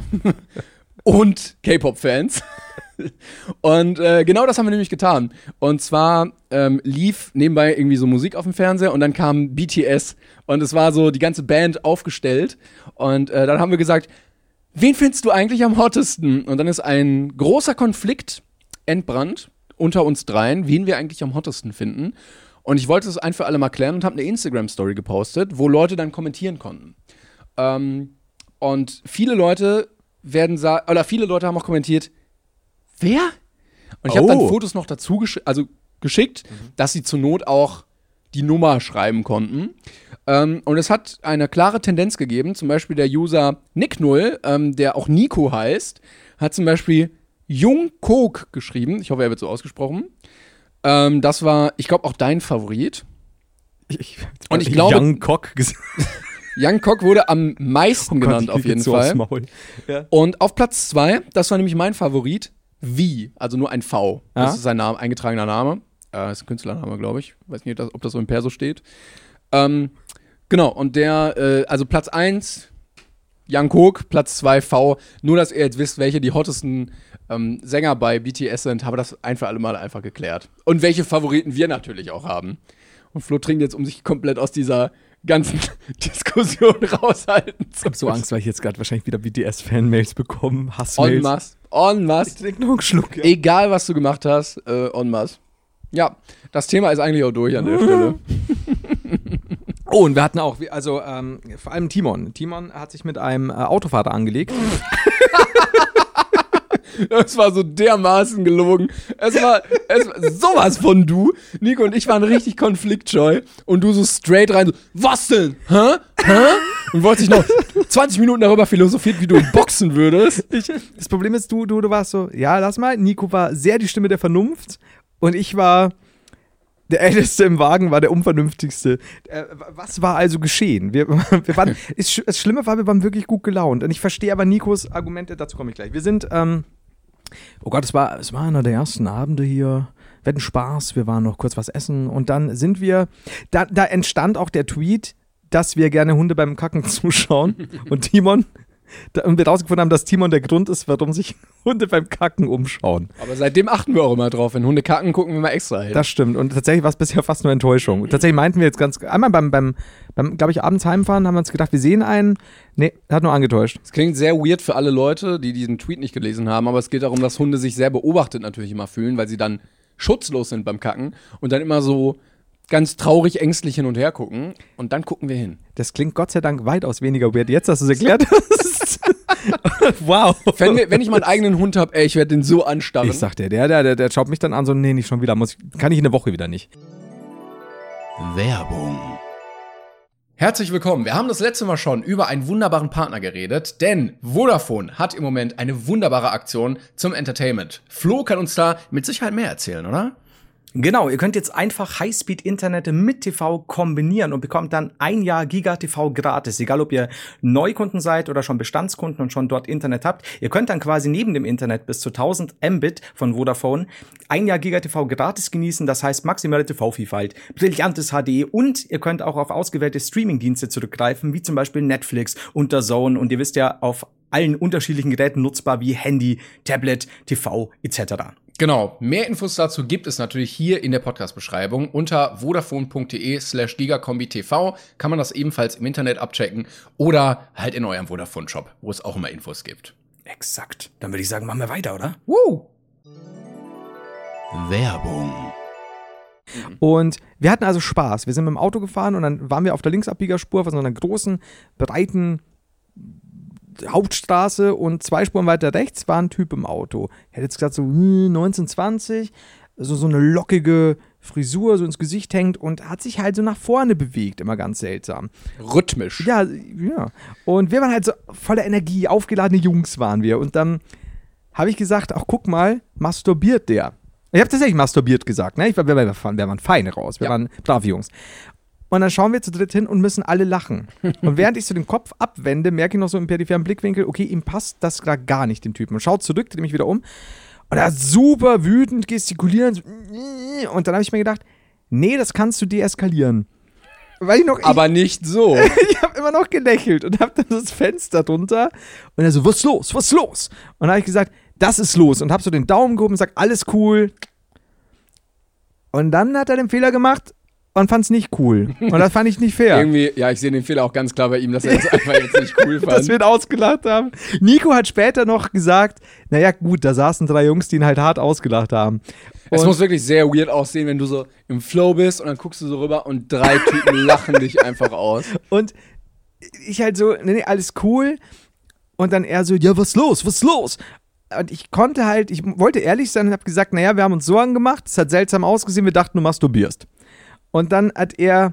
und K-Pop-Fans. Und äh, genau das haben wir nämlich getan. Und zwar ähm, lief nebenbei irgendwie so Musik auf dem Fernseher und dann kam B T S und es war so die ganze Band aufgestellt. Und äh, dann haben wir gesagt, wen findest du eigentlich am hottesten? Und dann ist ein großer Konflikt entbrannt unter uns dreien, wen wir eigentlich am hottesten finden. Und ich wollte es ein für alle mal klären und habe eine Instagram-Story gepostet, wo Leute dann kommentieren konnten. Ähm, und viele Leute werden sagen, oder viele Leute haben auch kommentiert, wer? Und ich habe Oh. dann Fotos noch dazu gesch- also geschickt, mhm. dass sie zur Not auch die Nummer schreiben konnten. Ähm, und es hat eine klare Tendenz gegeben. Zum Beispiel der User Nick null, ähm, der auch Nico heißt, hat zum Beispiel Jung Kok geschrieben. Ich hoffe, er wird so ausgesprochen. Ähm, das war, ich glaube, auch dein Favorit. Ich, Und ich glaube- Young Cock gesagt. Young Kok wurde am meisten Oh Gott, genannt, ich auf krieg jeden jetzt so aufs Fall. Maul. Ja. Und auf Platz zwei, das war nämlich mein Favorit, V, also nur ein V. Das Ja. ist sein Name, eingetragener Name. Äh, ist ein Künstlername, glaube ich. Weiß nicht, ob das, ob das so im Perso steht. Ähm, genau, und der, äh, also Platz eins, Young Kok, Platz zwei, V. Nur, dass ihr jetzt wisst, welche die hottesten ähm, Sänger bei B T S sind, habe das ein für alle Mal einfach geklärt. Und welche Favoriten wir natürlich auch haben. Und Flo trinkt jetzt, um sich komplett aus dieser ganzen Diskussion raushalten zu Ich hab so Angst, weil ich jetzt gerade wahrscheinlich wieder B T S-Fan-Mails bekomme, En Hassmails. masse. En masse. Ich trink noch einen Schluck. Ja. Egal, was du gemacht hast, äh, en masse. Ja, das Thema ist eigentlich auch durch an der Stelle. Oh, und wir hatten auch, also ähm, vor allem Timon. Timon hat sich mit einem äh, Autofahrer angelegt. Das war so dermaßen gelogen. Es war, es war sowas von du. Nico und ich waren richtig konfliktscheu. Und du so straight rein, so, was denn? Hä? Hä? Und wolltest dich noch zwanzig Minuten darüber philosophiert, wie du boxen würdest. Ich, das Problem ist, du, du, du warst so, ja, lass mal. Nico war sehr die Stimme der Vernunft und ich war der Älteste im Wagen, war der Unvernünftigste. Äh, was war also geschehen? Wir, wir waren, ist, das Schlimme war, wir waren wirklich gut gelaunt und ich verstehe aber Nikos Argumente, dazu komme ich gleich. Wir sind, ähm, oh Gott, es war, es war einer der ersten Abende hier. Wir hatten Spaß, wir waren noch kurz was essen und dann sind wir, da, da entstand auch der Tweet, dass wir gerne Hunde beim Kacken zuschauen und Timon, da, und wir rausgefunden haben, dass Timon der Grund ist, warum sich Hunde beim Kacken umschauen. Aber seitdem achten wir auch immer drauf. Wenn Hunde kacken, gucken wir mal extra hin. Das stimmt und tatsächlich war es bisher fast nur Enttäuschung. Tatsächlich meinten wir jetzt ganz, einmal beim, beim, beim glaube ich, abends heimfahren, haben wir uns gedacht, wir sehen einen, nee, hat nur angetäuscht. Es klingt sehr weird für alle Leute, die diesen Tweet nicht gelesen haben, aber es geht darum, dass Hunde sich sehr beobachtet natürlich immer fühlen, weil sie dann schutzlos sind beim Kacken und dann immer so ganz traurig, ängstlich hin und her gucken und dann gucken wir hin. Das klingt Gott sei Dank weitaus weniger weird. Jetzt hast du es erklärt. Wow. Wenn, wir, wenn ich meinen eigenen Hund habe, ey, ich werde den so anstarren. Ich sag dir, der, der, der, der schaut mich dann an, so, nee, nicht schon wieder, muss ich, kann ich in der Woche wieder nicht. Werbung. Herzlich willkommen. Wir haben das letzte Mal schon über einen wunderbaren Partner geredet, denn Vodafone hat im Moment eine wunderbare Aktion zum Entertainment. Flo kann uns da mit Sicherheit mehr erzählen, oder? Genau, ihr könnt jetzt einfach Highspeed-Internet mit T V kombinieren und bekommt dann ein Jahr Giga-T V gratis. Egal, ob ihr Neukunden seid oder schon Bestandskunden und schon dort Internet habt. Ihr könnt dann quasi neben dem Internet bis zu tausend Mbit von Vodafone ein Jahr Giga-T V gratis genießen. Das heißt maximale T V-Vielfalt, brillantes H D und ihr könnt auch auf ausgewählte Streaming-Dienste zurückgreifen, wie zum Beispiel Netflix und D A Z N. Und ihr wisst ja, auf allen unterschiedlichen Geräten nutzbar wie Handy, Tablet, T V et cetera. Genau, mehr Infos dazu gibt es natürlich hier in der Podcast-Beschreibung. Unter vodafone.de slash gigakombi.tv kann man das ebenfalls im Internet abchecken oder halt in eurem Vodafone-Shop, wo es auch immer Infos gibt. Exakt. Dann würde ich sagen, machen wir weiter, oder? Woo! Werbung. Und wir hatten also Spaß. Wir sind mit dem Auto gefahren und dann waren wir auf der Linksabbiegerspur von so einer großen, breiten Hauptstraße und zwei Spuren weiter rechts war ein Typ im Auto. Er hätte jetzt gesagt so hm, neunzehn, zwanzig, so, so eine lockige Frisur, so ins Gesicht hängt und hat sich halt so nach vorne bewegt, immer ganz seltsam. Rhythmisch. Ja, ja. Und wir waren halt so voller Energie, aufgeladene Jungs waren wir und dann habe ich gesagt, ach guck mal, masturbiert der. Ich habe tatsächlich masturbiert gesagt, ne? Ich war, wir, wir, wir waren feine raus, wir Ja. waren brave Jungs. Und dann schauen wir zu dritt hin und müssen alle lachen. Und während ich so den Kopf abwende, merke ich noch so im peripheren Blickwinkel, okay, ihm passt das gerade gar nicht, dem Typen. Und schaut zurück, dreht mich wieder um. Und er hat super wütend gestikulieren. So, und dann habe ich mir gedacht, nee, das kannst du deeskalieren. Weil ich noch... Aber nicht so. Ich habe immer noch gelächelt und habe dann das Fenster drunter und er so, was ist los, was ist los? Und dann habe ich gesagt, das ist los und habe so den Daumen gehoben und gesagt, alles cool. Und dann hat er den Fehler gemacht und fand es nicht cool. Und das fand ich nicht fair. Irgendwie, ja, ich sehe den Fehler auch ganz klar bei ihm, dass er es einfach jetzt nicht cool Dass fand. wir ihn ausgelacht haben. Nico hat später noch gesagt, naja gut, da saßen drei Jungs, die ihn halt hart ausgelacht haben. Es Und- muss wirklich sehr weird aussehen, wenn du so im Flow bist und dann guckst du so rüber und drei Typen lachen dich einfach aus. Und ich halt so, nee, nee, alles cool. Und dann er so, ja, was los, was los? Und ich konnte halt, ich wollte ehrlich sein und habe gesagt, naja, wir haben uns Sorgen gemacht, es hat seltsam ausgesehen, wir dachten, du masturbierst. Und dann hat er,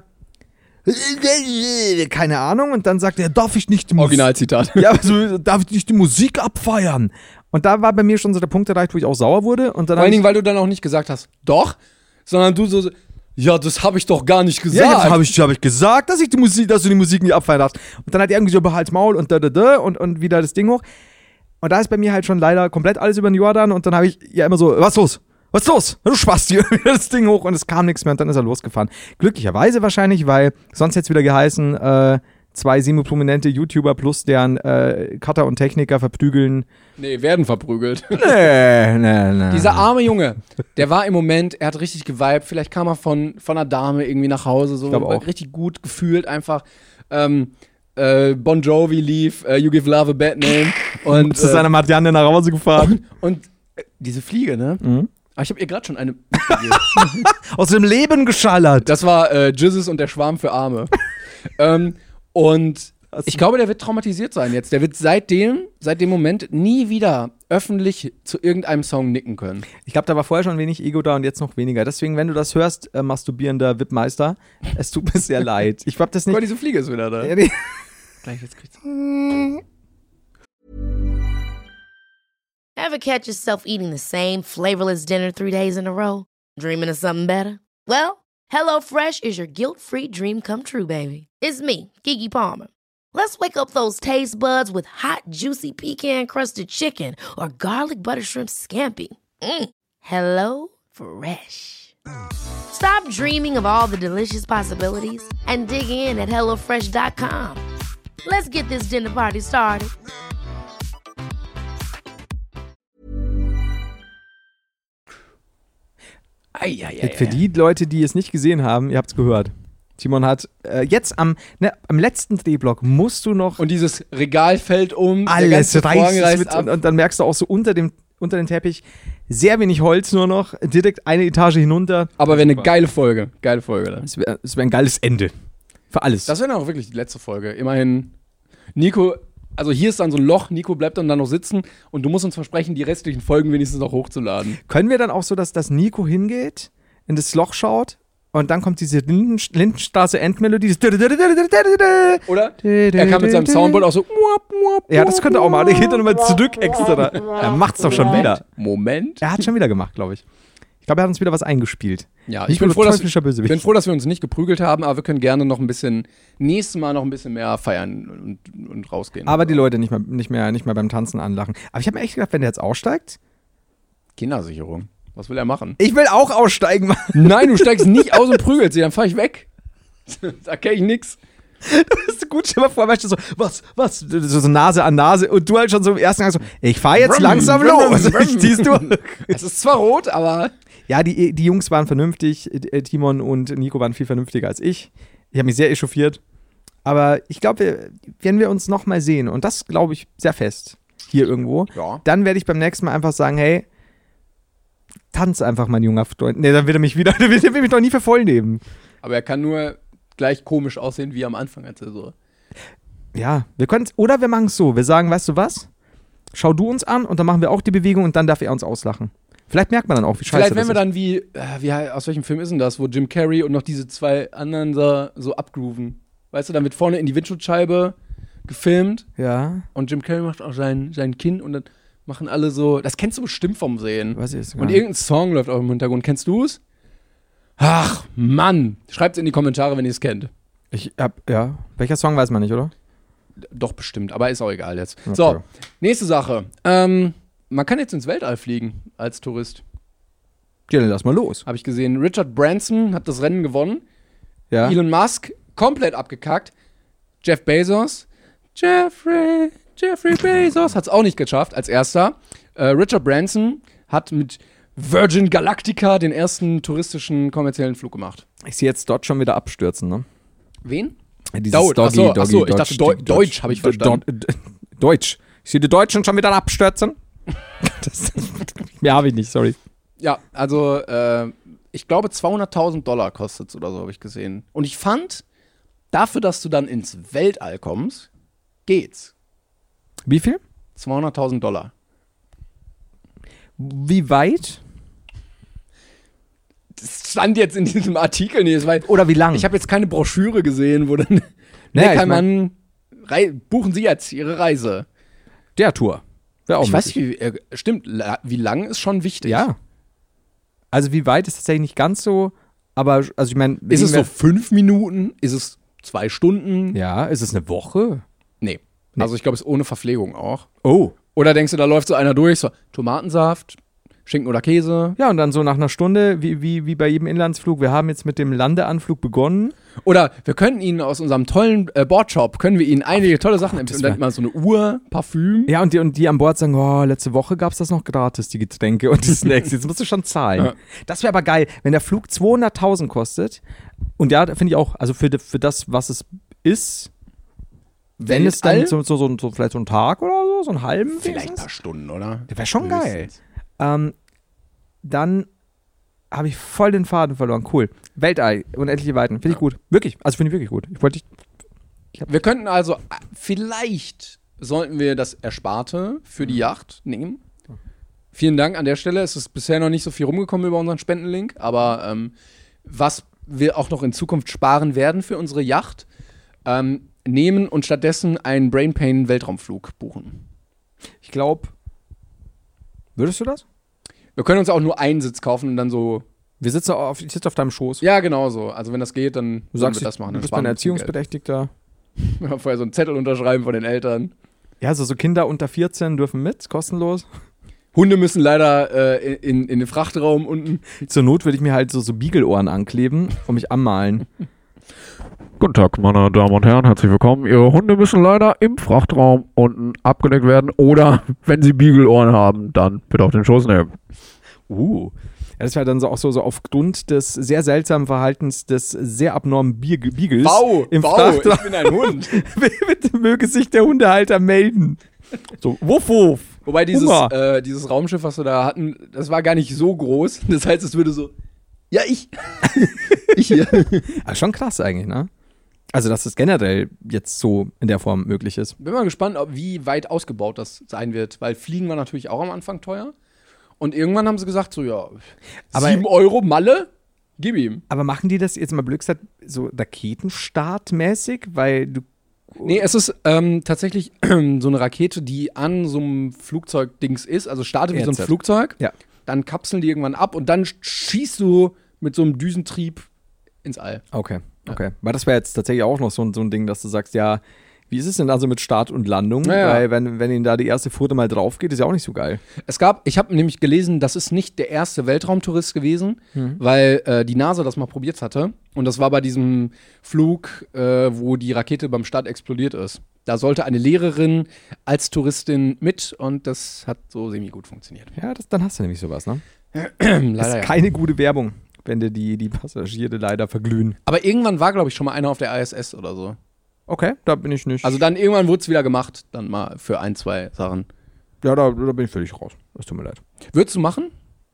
keine Ahnung, und dann sagt er, darf ich nicht die Musik, Originalzitat. ja, also, darf ich nicht die Musik abfeiern? Und da war bei mir schon so der Punkt erreicht, wo ich auch sauer wurde. Und dann Vor hab allen ich- Dingen, weil du dann auch nicht gesagt hast, doch, sondern du so, ja, das habe ich doch gar nicht gesagt. Ja, das habe ich, hab ich gesagt, dass ich die Musik, dass du die Musik nicht abfeiern darfst. Und dann hat er irgendwie so Hals Maul und da, da, da und, und wieder das Ding hoch. Und da ist bei mir halt schon leider komplett alles über den Jordan und dann habe ich ja immer so, was los? Was los? Du Spasti, wieder das Ding hoch und es kam nichts mehr und dann ist er losgefahren. Glücklicherweise wahrscheinlich, weil sonst hätte es wieder geheißen, äh, zwei semi-prominente YouTuber plus deren äh, Cutter und Techniker verprügeln. Nee, werden verprügelt. Nee, nee, nee. Dieser arme Junge, der war im Moment, er hat richtig geweibt, vielleicht kam er von, von einer Dame irgendwie nach Hause, so glaub auch. richtig gut gefühlt einfach. Ähm, äh, Bon Jovi lief, äh, You Give Love a Bad Name und, Zu seiner Marianne nach Hause gefahren. und äh, diese Fliege, ne? Mhm. Aber ich habe ihr gerade schon eine Aus dem Leben geschallert. Das war äh, Jizzes und der Schwarm für Arme. ähm, und ich glaube, der wird traumatisiert sein jetzt. Der wird seitdem, seit dem Moment nie wieder öffentlich zu irgendeinem Song nicken können. Ich glaube, da war vorher schon wenig Ego da und jetzt noch weniger. Deswegen, wenn du das hörst, äh, masturbierender Wippmeister, es tut mir sehr leid. Ich hab das Guck mal, nicht. diese Fliege ist wieder da. Ja, nee. Gleich, jetzt kriegt's. Ever catch yourself eating the same flavorless dinner three days in a row? Dreaming of something better? Well, HelloFresh is your guilt-free dream come true, baby. It's me, Keke Palmer. Let's wake up those taste buds with hot, juicy pecan-crusted chicken or garlic butter shrimp scampi. Mm. Hello Fresh. Stop dreaming of all the delicious possibilities and dig in at hello fresh dot com. Let's get this dinner party started. Eieiei. Für die Leute, die es nicht gesehen haben, ihr habt es gehört. Timon hat äh, jetzt am, ne, am letzten Drehblock musst du noch Und dieses Regal fällt um, der alles ganze Vorhang reißt reißt mit, ab. und, und dann merkst du auch so unter dem, unter dem Teppich sehr wenig Holz nur noch, direkt eine Etage hinunter. Aber wäre eine geile Folge. Geile Folge. Dann. Es wäre wär ein geiles Ende. Für alles. Das wäre dann auch wirklich die letzte Folge. Immerhin, Nico, also hier ist dann so ein Loch, Nico bleibt dann da noch sitzen und du musst uns versprechen, die restlichen Folgen wenigstens noch hochzuladen. Können wir dann auch so, dass das Nico hingeht, in das Loch schaut und dann kommt diese Linden, Lindenstraße-Endmelodie. Oder? Er kann mit seinem Soundboard auch so. Ja, das könnte auch mal. Der geht dann mal zurück extra. Er macht's doch schon wieder. Moment. Er hat schon wieder gemacht, glaube ich. Ich glaube, er hat uns wieder was eingespielt. Ja, Nico, ich bin froh, dass, teuflischer ich Bösewicht. bin froh, dass wir uns nicht geprügelt haben, aber wir können gerne noch ein bisschen, nächstes Mal noch ein bisschen mehr feiern und, und rausgehen. Aber die Leute nicht mehr, nicht, mehr, nicht mehr beim Tanzen anlachen. Aber ich habe mir echt gedacht, wenn der jetzt aussteigt, Kindersicherung. Was will er machen? ich will auch aussteigen, Mann. Nein, du steigst nicht aus und prügelst sie, dann fahr ich weg. Da kenn ich nix. Das ist gut, stell mal vor, weißt du, so, was, was, so, so Nase an Nase und du halt schon so im ersten Gang so, ich fahr jetzt Brumm, langsam brumm, los. brumm. Siehst du? Es ist zwar rot, aber Ja, die, die Jungs waren vernünftig, äh, Timon und Nico waren viel vernünftiger als ich. Ich habe mich sehr echauffiert. Aber ich glaube, wenn wir uns nochmal sehen, und das glaube ich sehr fest, hier irgendwo, ja. dann werde ich beim nächsten Mal einfach sagen, hey, tanz einfach, mein junger Freund. Nee, dann wird er mich wieder, der wird, der wird mich doch nie für voll nehmen. Aber er kann nur gleich komisch aussehen wie am Anfang, als er so. Ja, wir können oder wir machen es so, wir sagen, weißt du was? Schau du uns an und dann machen wir auch die Bewegung und dann darf er uns auslachen. Vielleicht merkt man dann auch, wie scheiße Vielleicht das werden wir ist. dann wie, äh, wie, aus welchem Film ist denn das, wo Jim Carrey und noch diese zwei anderen da so abgrooven. Weißt du, dann wird vorne in die Windschutzscheibe gefilmt Ja. und Jim Carrey macht auch sein, sein Kinn und dann machen alle so, das kennst du bestimmt vom Sehen. Was ist Und irgendein Song läuft auch im Hintergrund. Kennst du es? Ach, Mann. Schreibt's in die Kommentare, wenn ihr es kennt. Ich hab, ja. Welcher Song weiß man nicht, oder? Doch, bestimmt, aber ist auch egal jetzt. Okay. So, nächste Sache. Ähm, man kann jetzt ins Weltall fliegen als Tourist. Ja, dann lass mal los. Habe ich gesehen. Richard Branson hat das Rennen gewonnen. Ja. Elon Musk komplett abgekackt. Jeff Bezos. Jeffrey, Jeffrey Bezos hat es auch nicht geschafft als erster. Äh, Richard Branson hat mit Virgin Galactica den ersten touristischen kommerziellen Flug gemacht. Ich sehe jetzt dort schon wieder abstürzen, ne? Wen? Dieses Dau- Doggy, achso, Doggy, achso, ich Dodge, dachte Deu- Dodge, Deutsch, habe ich verstanden. Do- Do- Deutsch. Ich sehe die Deutschen schon wieder abstürzen. das, mehr habe ich nicht, sorry. Ja, also äh, ich glaube zweihunderttausend Dollar kostet es oder so, habe ich gesehen. Und ich fand, dafür, dass du dann ins Weltall kommst, geht's. Wie viel? zweihunderttausend Dollar. Wie weit? Das stand jetzt in diesem Artikel nicht. Weil Oder wie lang? ich habe jetzt keine Broschüre gesehen, wo dann Naja, ich Neckermann, rei- buchen Sie jetzt Ihre Reise. Der Tour. Wäre auch Ich weiß möglich. nicht, wie, äh, stimmt, la- wie lang ist schon wichtig. Ja. Also wie weit ist tatsächlich nicht ganz so, aber also ich meine, Ist es so fünf Minuten? Ist es zwei Stunden? Ja, ist es eine Woche? Nee. Also ich glaube, es ist ohne Verpflegung auch. Oh. Oder denkst du, da läuft so einer durch, so Tomatensaft, Schinken oder Käse? Ja, und dann so nach einer Stunde, wie, wie, wie bei jedem Inlandsflug, wir haben jetzt mit dem Landeanflug begonnen. Oder wir können Ihnen aus unserem tollen äh, Bordshop, können wir Ihnen einige tolle Sachen empfehlen. Und dann mal so eine Uhr, Parfüm. Ja, und die, und die an Bord sagen, oh, letzte Woche gab es das noch gratis, die Getränke und die Snacks. Jetzt musst du schon zahlen. Ja. Das wäre aber geil, wenn der Flug zweihunderttausend kostet. Und ja, finde ich auch, also für, für das, was es ist, wenn es dann so, so, so, so vielleicht so ein Tag oder so, so einen halben Vielleicht ein wenigstens. paar Stunden, oder? Das wäre schon geil. Höchstens. Ähm, dann habe ich voll den Faden verloren. Cool. Weltall, unendliche Weiten. Finde ich gut. Wirklich. Also finde ich wirklich gut. Ich wollte dich. Wir könnten also, äh, vielleicht sollten wir das Ersparte für die Yacht nehmen. Vielen Dank an der Stelle. Es ist bisher noch nicht so viel rumgekommen über unseren Spendenlink, aber ähm, was wir auch noch in Zukunft sparen werden für unsere Yacht, ähm, nehmen und stattdessen einen Brain Pain Weltraumflug buchen. Ich glaube. Würdest du das? Wir können uns auch nur einen Sitz kaufen und dann so. Wir sitzen auf, ich sitze auf deinem Schoß. Ja, genau so. Also wenn das geht, dann Du würden sagst, wir das machen. du Dann bist sparen ein wir ein bisschen Erziehungsberechtigter. Geld. Vorher so einen Zettel unterschreiben von den Eltern. Ja, so, so Kinder unter vierzehn dürfen mit, kostenlos. Hunde müssen leider äh, in, in den Frachtraum unten. Zur Not würde ich mir halt so, so Biegelohren ankleben und mich anmalen. Guten Tag, meine Damen und Herren, herzlich willkommen. Ihre Hunde müssen leider im Frachtraum unten abgedeckt werden oder, wenn sie Biegelohren haben, dann bitte auf den Schoß nehmen. Uh. Ja, das wäre dann so auch so, so aufgrund des sehr seltsamen Verhaltens des sehr abnormen Bier Beagles. Wow, im wow, Frachtraum. ich bin ein Hund. Bitte möge sich der Hundehalter melden. So, wuff, wuff. Wobei dieses, Hunger. äh, dieses Raumschiff, was wir da hatten, das war gar nicht so groß. Das heißt, es würde so, ja, ich. ich hier. Aber schon krass eigentlich, ne? Also, dass das generell jetzt so in der Form möglich ist. Bin mal gespannt, ob, wie weit ausgebaut das sein wird, weil Fliegen war natürlich auch am Anfang teuer. Und irgendwann haben sie gesagt, so, ja, Aber- sieben Euro Malle, gib ihm. Aber machen die das jetzt mal blöd gesagt so Raketenstartmäßig? Weil du. Nee, es ist ähm, tatsächlich so eine Rakete, die an so einem Flugzeugdings ist, also startet wie so ein R Z. Flugzeug, Ja. dann kapseln die irgendwann ab und dann schießt du mit so einem Düsentrieb ins All. Okay, okay. Weil das wäre jetzt tatsächlich auch noch so, ein- so ein Ding, dass du sagst, ja, wie ist es denn also mit Start und Landung? Ja, ja. Weil, wenn, wenn ihnen da die erste Pfote mal drauf geht, ist ja auch nicht so geil. Es gab, ich habe nämlich gelesen, das ist nicht der erste Weltraumtourist gewesen, weil äh, die NASA das mal probiert hatte. Und das war bei diesem Flug, äh, wo die Rakete beim Start explodiert ist. Da sollte eine Lehrerin als Touristin mit und das hat so semi-gut funktioniert. Ja, das, dann hast du nämlich sowas, ne? Das Leider ist ja. keine gute Werbung, wenn dir die, die Passagiere leider verglühen. Aber irgendwann war, glaube ich, schon mal einer auf der I S S oder so. Okay, da bin ich nicht. Also dann irgendwann wurde es wieder gemacht, dann mal für ein, zwei Sachen. ja, da, da bin ich völlig raus. Das tut mir leid. Würdest du machen?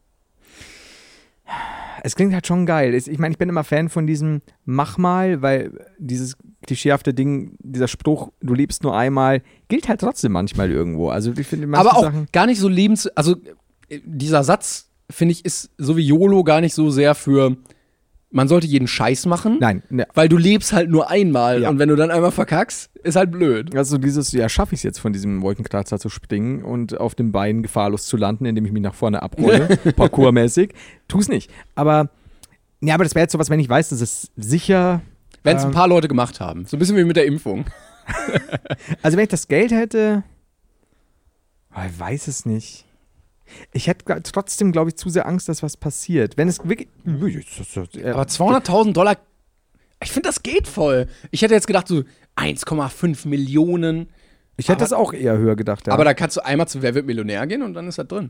Es klingt halt schon geil. Es- Ich meine, ich bin immer Fan von diesem Mach mal, weil dieses klischeehafte Ding, dieser Spruch, du lebst nur einmal, gilt halt trotzdem manchmal irgendwo. Also ich finde manche Aber auch Sachen. gar nicht so lebens... Also äh, dieser Satz, finde ich, ist so wie YOLO gar nicht so sehr für man sollte jeden Scheiß machen. Nein, ne. Weil du lebst halt nur einmal Ja. und wenn du dann einmal verkackst, ist halt blöd. Also dieses, ja, schaffe ich es jetzt von diesem Wolkenkratzer zu springen und auf dem Bein gefahrlos zu landen, indem ich mich nach vorne abrolle, parkourmäßig. Tu es nicht. Aber, ja, aber das wäre jetzt sowas, wenn ich weiß, dass es sicher. Wenn es ähm, ein paar Leute gemacht haben. So ein bisschen wie mit der Impfung. Also wenn ich das Geld hätte, oh, ich weiß es nicht. Ich hätte gl- trotzdem, glaube ich, zu sehr Angst, dass was passiert. Wenn es wirklich. Aber zweihunderttausend Dollar, ich finde, das geht voll. Ich hätte jetzt gedacht, so eins Komma fünf Millionen. Ich hätte aber- das auch eher höher gedacht. Ja. Aber da kannst du einmal zu Wer wird Millionär gehen und dann ist das drin.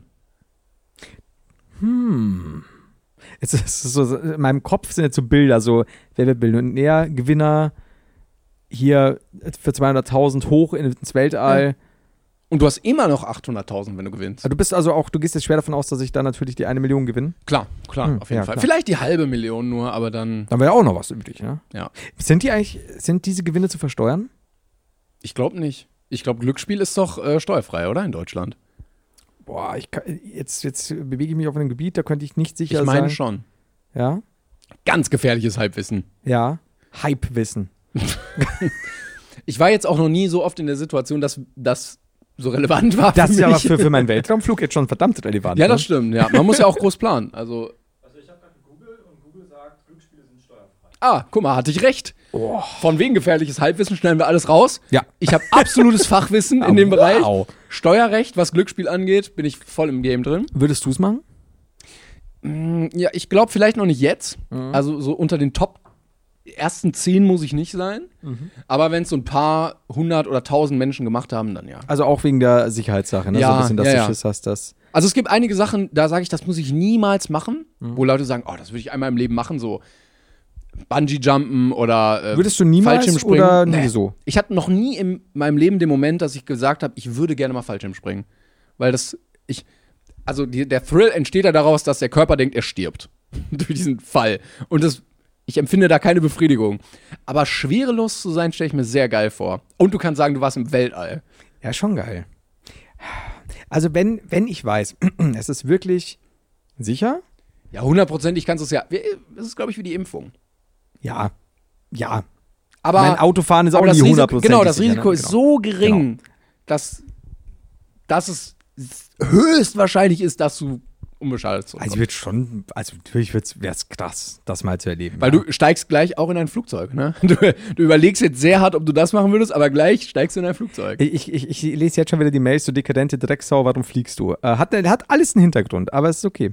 Es ist so, in meinem Kopf sind jetzt so Bilder, so, wer wird Millionär, Gewinner, hier für zweihunderttausend hoch ins Weltall. Und du hast immer noch achthunderttausend, wenn du gewinnst. Du bist also auch, du gehst jetzt schwer davon aus, dass ich da natürlich die eine Million gewinne. Klar, klar, Hm, auf jeden ja, Fall. klar. Vielleicht die halbe Million nur, aber dann, Dann wäre auch noch was übrig, ne? ja. Sind die eigentlich, sind diese Gewinne zu versteuern? Ich glaube nicht. Ich glaube, Glücksspiel ist doch äh, steuerfrei, oder? In Deutschland. Boah, ich kann, jetzt, jetzt bewege ich mich auf einem Gebiet, da könnte ich nicht sicher Ich meine sein. schon. Ja? Ganz gefährliches Halbwissen. Ja. Hype-Wissen. Ich war jetzt auch noch nie so oft in der Situation, dass das so relevant war. Das ist ja aber mich. für, für meinen Weltraumflug jetzt schon verdammt relevant. Ja, ne? das stimmt. Ja. Man muss ja auch groß planen. Also, Also ich habe gerade gegoogelt und Google sagt, Glücksspiele sind steuerfrei. ah, guck mal, hatte ich recht. Von wegen gefährliches Halbwissen schneiden wir alles raus. Ja. Ich habe absolutes Fachwissen in dem Wow. Bereich. Steuerrecht, was Glücksspiel angeht, bin ich voll im Game drin. Würdest du es machen? Ja, ich glaube vielleicht noch nicht jetzt. Also so unter den Top ersten zehn muss ich nicht sein. Aber wenn es so ein paar hundert oder tausend Menschen gemacht haben, dann ja. Also auch wegen der Sicherheitssache, ne? Ja, so ein bisschen, dass ja, du ja. Schiss hast, dass. Also es gibt einige Sachen, da sage ich, das muss ich niemals machen, wo Leute sagen, oh, das würde ich einmal im Leben machen, so Bungee-Jumpen oder äh, Würdest du niemals Fallschirmspringen. oder nie Nee. so? Ich hatte noch nie in meinem Leben den Moment, dass ich gesagt habe, ich würde gerne mal Fallschirm springen. Weil das, ich, also die, der Thrill entsteht ja daraus, dass der Körper denkt, er stirbt. Durch diesen Fall. Und das, ich empfinde da keine Befriedigung. Aber schwerelos zu sein, stelle ich mir sehr geil vor. Und du kannst sagen, du warst im Weltall. Ja, schon geil. Also wenn, wenn ich weiß, es ist wirklich sicher? Ja, hundertprozentig kannst du es ja. Das ist, glaube ich, wie die Impfung. Ja. Ja. Aber mein Autofahren ist auch aber nie das Risiko, hundertprozentig genau, das sicher, Risiko ne? ist Genau. so gering, dass, dass es höchstwahrscheinlich ist, dass du unbeschadet zurückkommst. Also ich würde schon, also natürlich wäre es krass, das mal zu erleben. Weil ja. du steigst gleich auch in ein Flugzeug, ne? Du, du überlegst jetzt sehr hart, ob du das machen würdest, aber gleich steigst du in ein Flugzeug. Ich, ich, ich lese jetzt schon wieder die Mails, so dekadente Drecksau, warum fliegst du? Äh, hat, hat alles einen Hintergrund, aber es ist okay.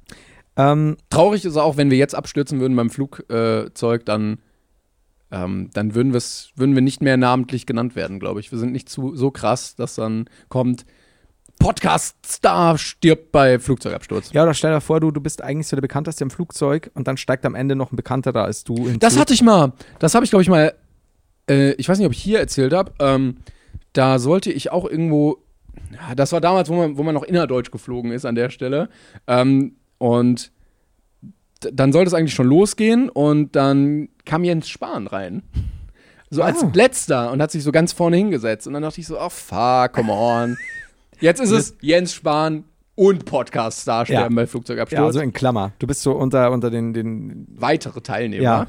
Ähm, Traurig ist auch, wenn wir jetzt abstürzen würden beim Flugzeug, dann, ähm, dann würden, wir's, würden wir nicht mehr namentlich genannt werden, glaube ich. Wir sind nicht zu, so krass, dass dann kommt, Podcast-Star stirbt bei Flugzeugabsturz. ja, oder stell dir vor, du, du bist eigentlich so der Bekannteste im Flugzeug und dann steigt am Ende noch ein Bekannterer als du hinzu. Das hatte ich mal. Das habe ich, glaube ich, mal. Äh, ich weiß nicht, ob ich hier erzählt habe. Ähm, da sollte ich auch irgendwo. Ja, das war damals, wo man, wo man noch innerdeutsch geflogen ist an der Stelle. Ähm, und d- dann sollte es eigentlich schon losgehen. Und dann kam Jens Spahn rein. So als Ah. letzter und hat sich so ganz vorne hingesetzt. Und dann dachte ich so: Oh, fuck, come on. Jetzt ist es Jens Spahn und Podcast-Star sterben bei Flugzeugabsturz. Ja, also in Klammer. Du bist so unter, unter den, den Weitere Teilnehmer. ja.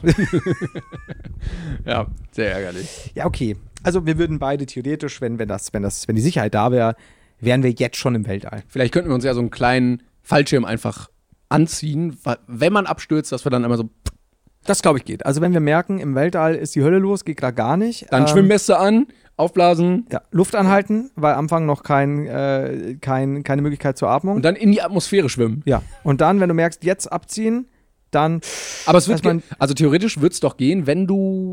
Ja, sehr ärgerlich. ja, okay. Also wir würden beide theoretisch, wenn, wenn, das, wenn, das, wenn die Sicherheit da wäre, wären wir jetzt schon im Weltall. Vielleicht könnten wir uns ja so einen kleinen Fallschirm einfach anziehen, wa- wenn man abstürzt, dass wir dann einmal so, Das glaube ich geht. Also wenn wir merken, im Weltall ist die Hölle los, geht gerade gar nicht. dann ähm, Schwimmweste an, aufblasen Ja, Luft anhalten, weil am Anfang noch kein, äh, kein, keine Möglichkeit zur Atmung. und dann in die Atmosphäre schwimmen. ja, und dann, wenn du merkst, jetzt abziehen, dann Aber es wird, Dass man- ge- also theoretisch wird es doch gehen, wenn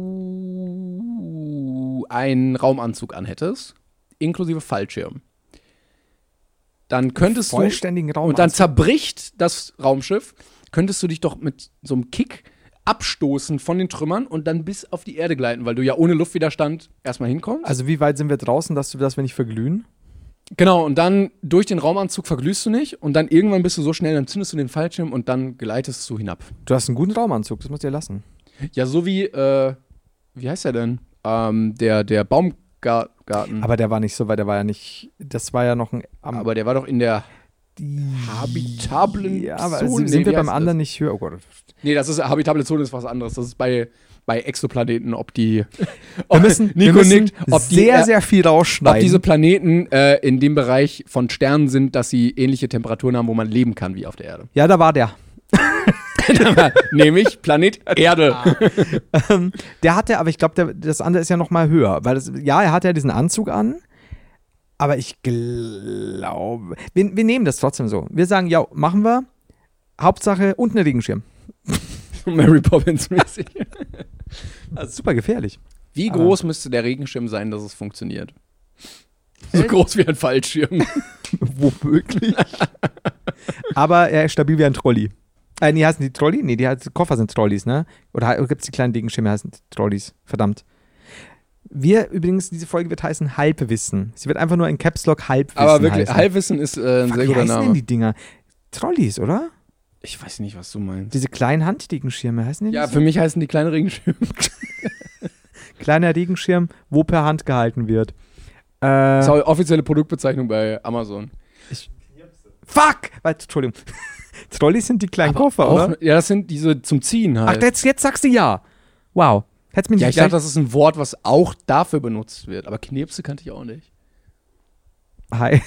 du einen Raumanzug anhättest, inklusive Fallschirm. Dann könntest du, vollständigen Raum und dann anziehen. zerbricht das Raumschiff, könntest du dich doch mit so einem Kick abstoßen von den Trümmern und dann bis auf die Erde gleiten, weil du ja ohne Luftwiderstand erstmal hinkommst. Also wie weit sind wir draußen, dass du das, wenn ich verglühen? Genau, und dann durch den Raumanzug verglühst du nicht und dann irgendwann bist du so schnell, dann zündest du den Fallschirm und dann gleitest du hinab. Du hast einen guten Raumanzug, das musst du dir lassen. Ja, so wie, äh, wie heißt der denn? Ähm, der, der Baumgarten. Aber der war nicht so weit, der war ja nicht, das war ja noch ein, am, Aber der war doch in der, Habitablen Ja, aber Zonen? sind Nee, sind wir wie beim heißt anderen das? nicht höher? Oh Gott. Nee, das ist habitable Zone ist was anderes. Das ist bei, bei Exoplaneten, ob die. Wir müssen, wir Nico müssen nickt, ob die, sehr, äh, sehr viel rausschneiden. ob diese Planeten äh, in dem Bereich von Sternen sind, dass sie ähnliche Temperaturen haben, wo man leben kann wie auf der Erde. ja, da war der. Nämlich Planet Erde. Ähm, der hatte, aber ich glaube, das andere ist ja noch mal höher. Weil das, ja, er hatte ja diesen Anzug an. Aber ich glaube, wir, wir nehmen das trotzdem so. Wir sagen, ja, machen wir. Hauptsache und einen Regenschirm. Mary Poppins mäßig. Das ist super gefährlich. Wie groß müsste der Regenschirm sein, dass es funktioniert? So groß wie ein Fallschirm. Womöglich. Aber er ist stabil wie ein Trolley. Äh, nee, heißen die Trolley? Nee, die heißen, Koffer sind Trolleys, ne? Oder gibt es die kleinen Regenschirme, heißen Trolleys? Verdammt. Wir übrigens, diese Folge wird heißen Halbwissen. Sie wird einfach nur in Caps Lock Halbwissen Aber wirklich, heißen. Halbwissen ist äh, ein Fuck, sehr wie guter heißen denn Name. die Dinger? Trolleys, oder? Ich weiß nicht, was du meinst. Diese kleinen Handregenschirme, heißen die Ja, so? für mich heißen die kleinen Regenschirme. Kleiner Regenschirm, wo per Hand gehalten wird. Äh, Das ist auch offizielle Produktbezeichnung bei Amazon. fuck! Warte, Entschuldigung. Trolleys sind die kleinen Koffer, Auch, oder? ja, das sind diese zum Ziehen halt. Ach, jetzt, jetzt sagst du ja. Wow. Hättest mir nicht ja, ich gleich... dachte, das ist ein Wort, was auch dafür benutzt wird. Aber Knirpse kannte ich auch nicht. Hi.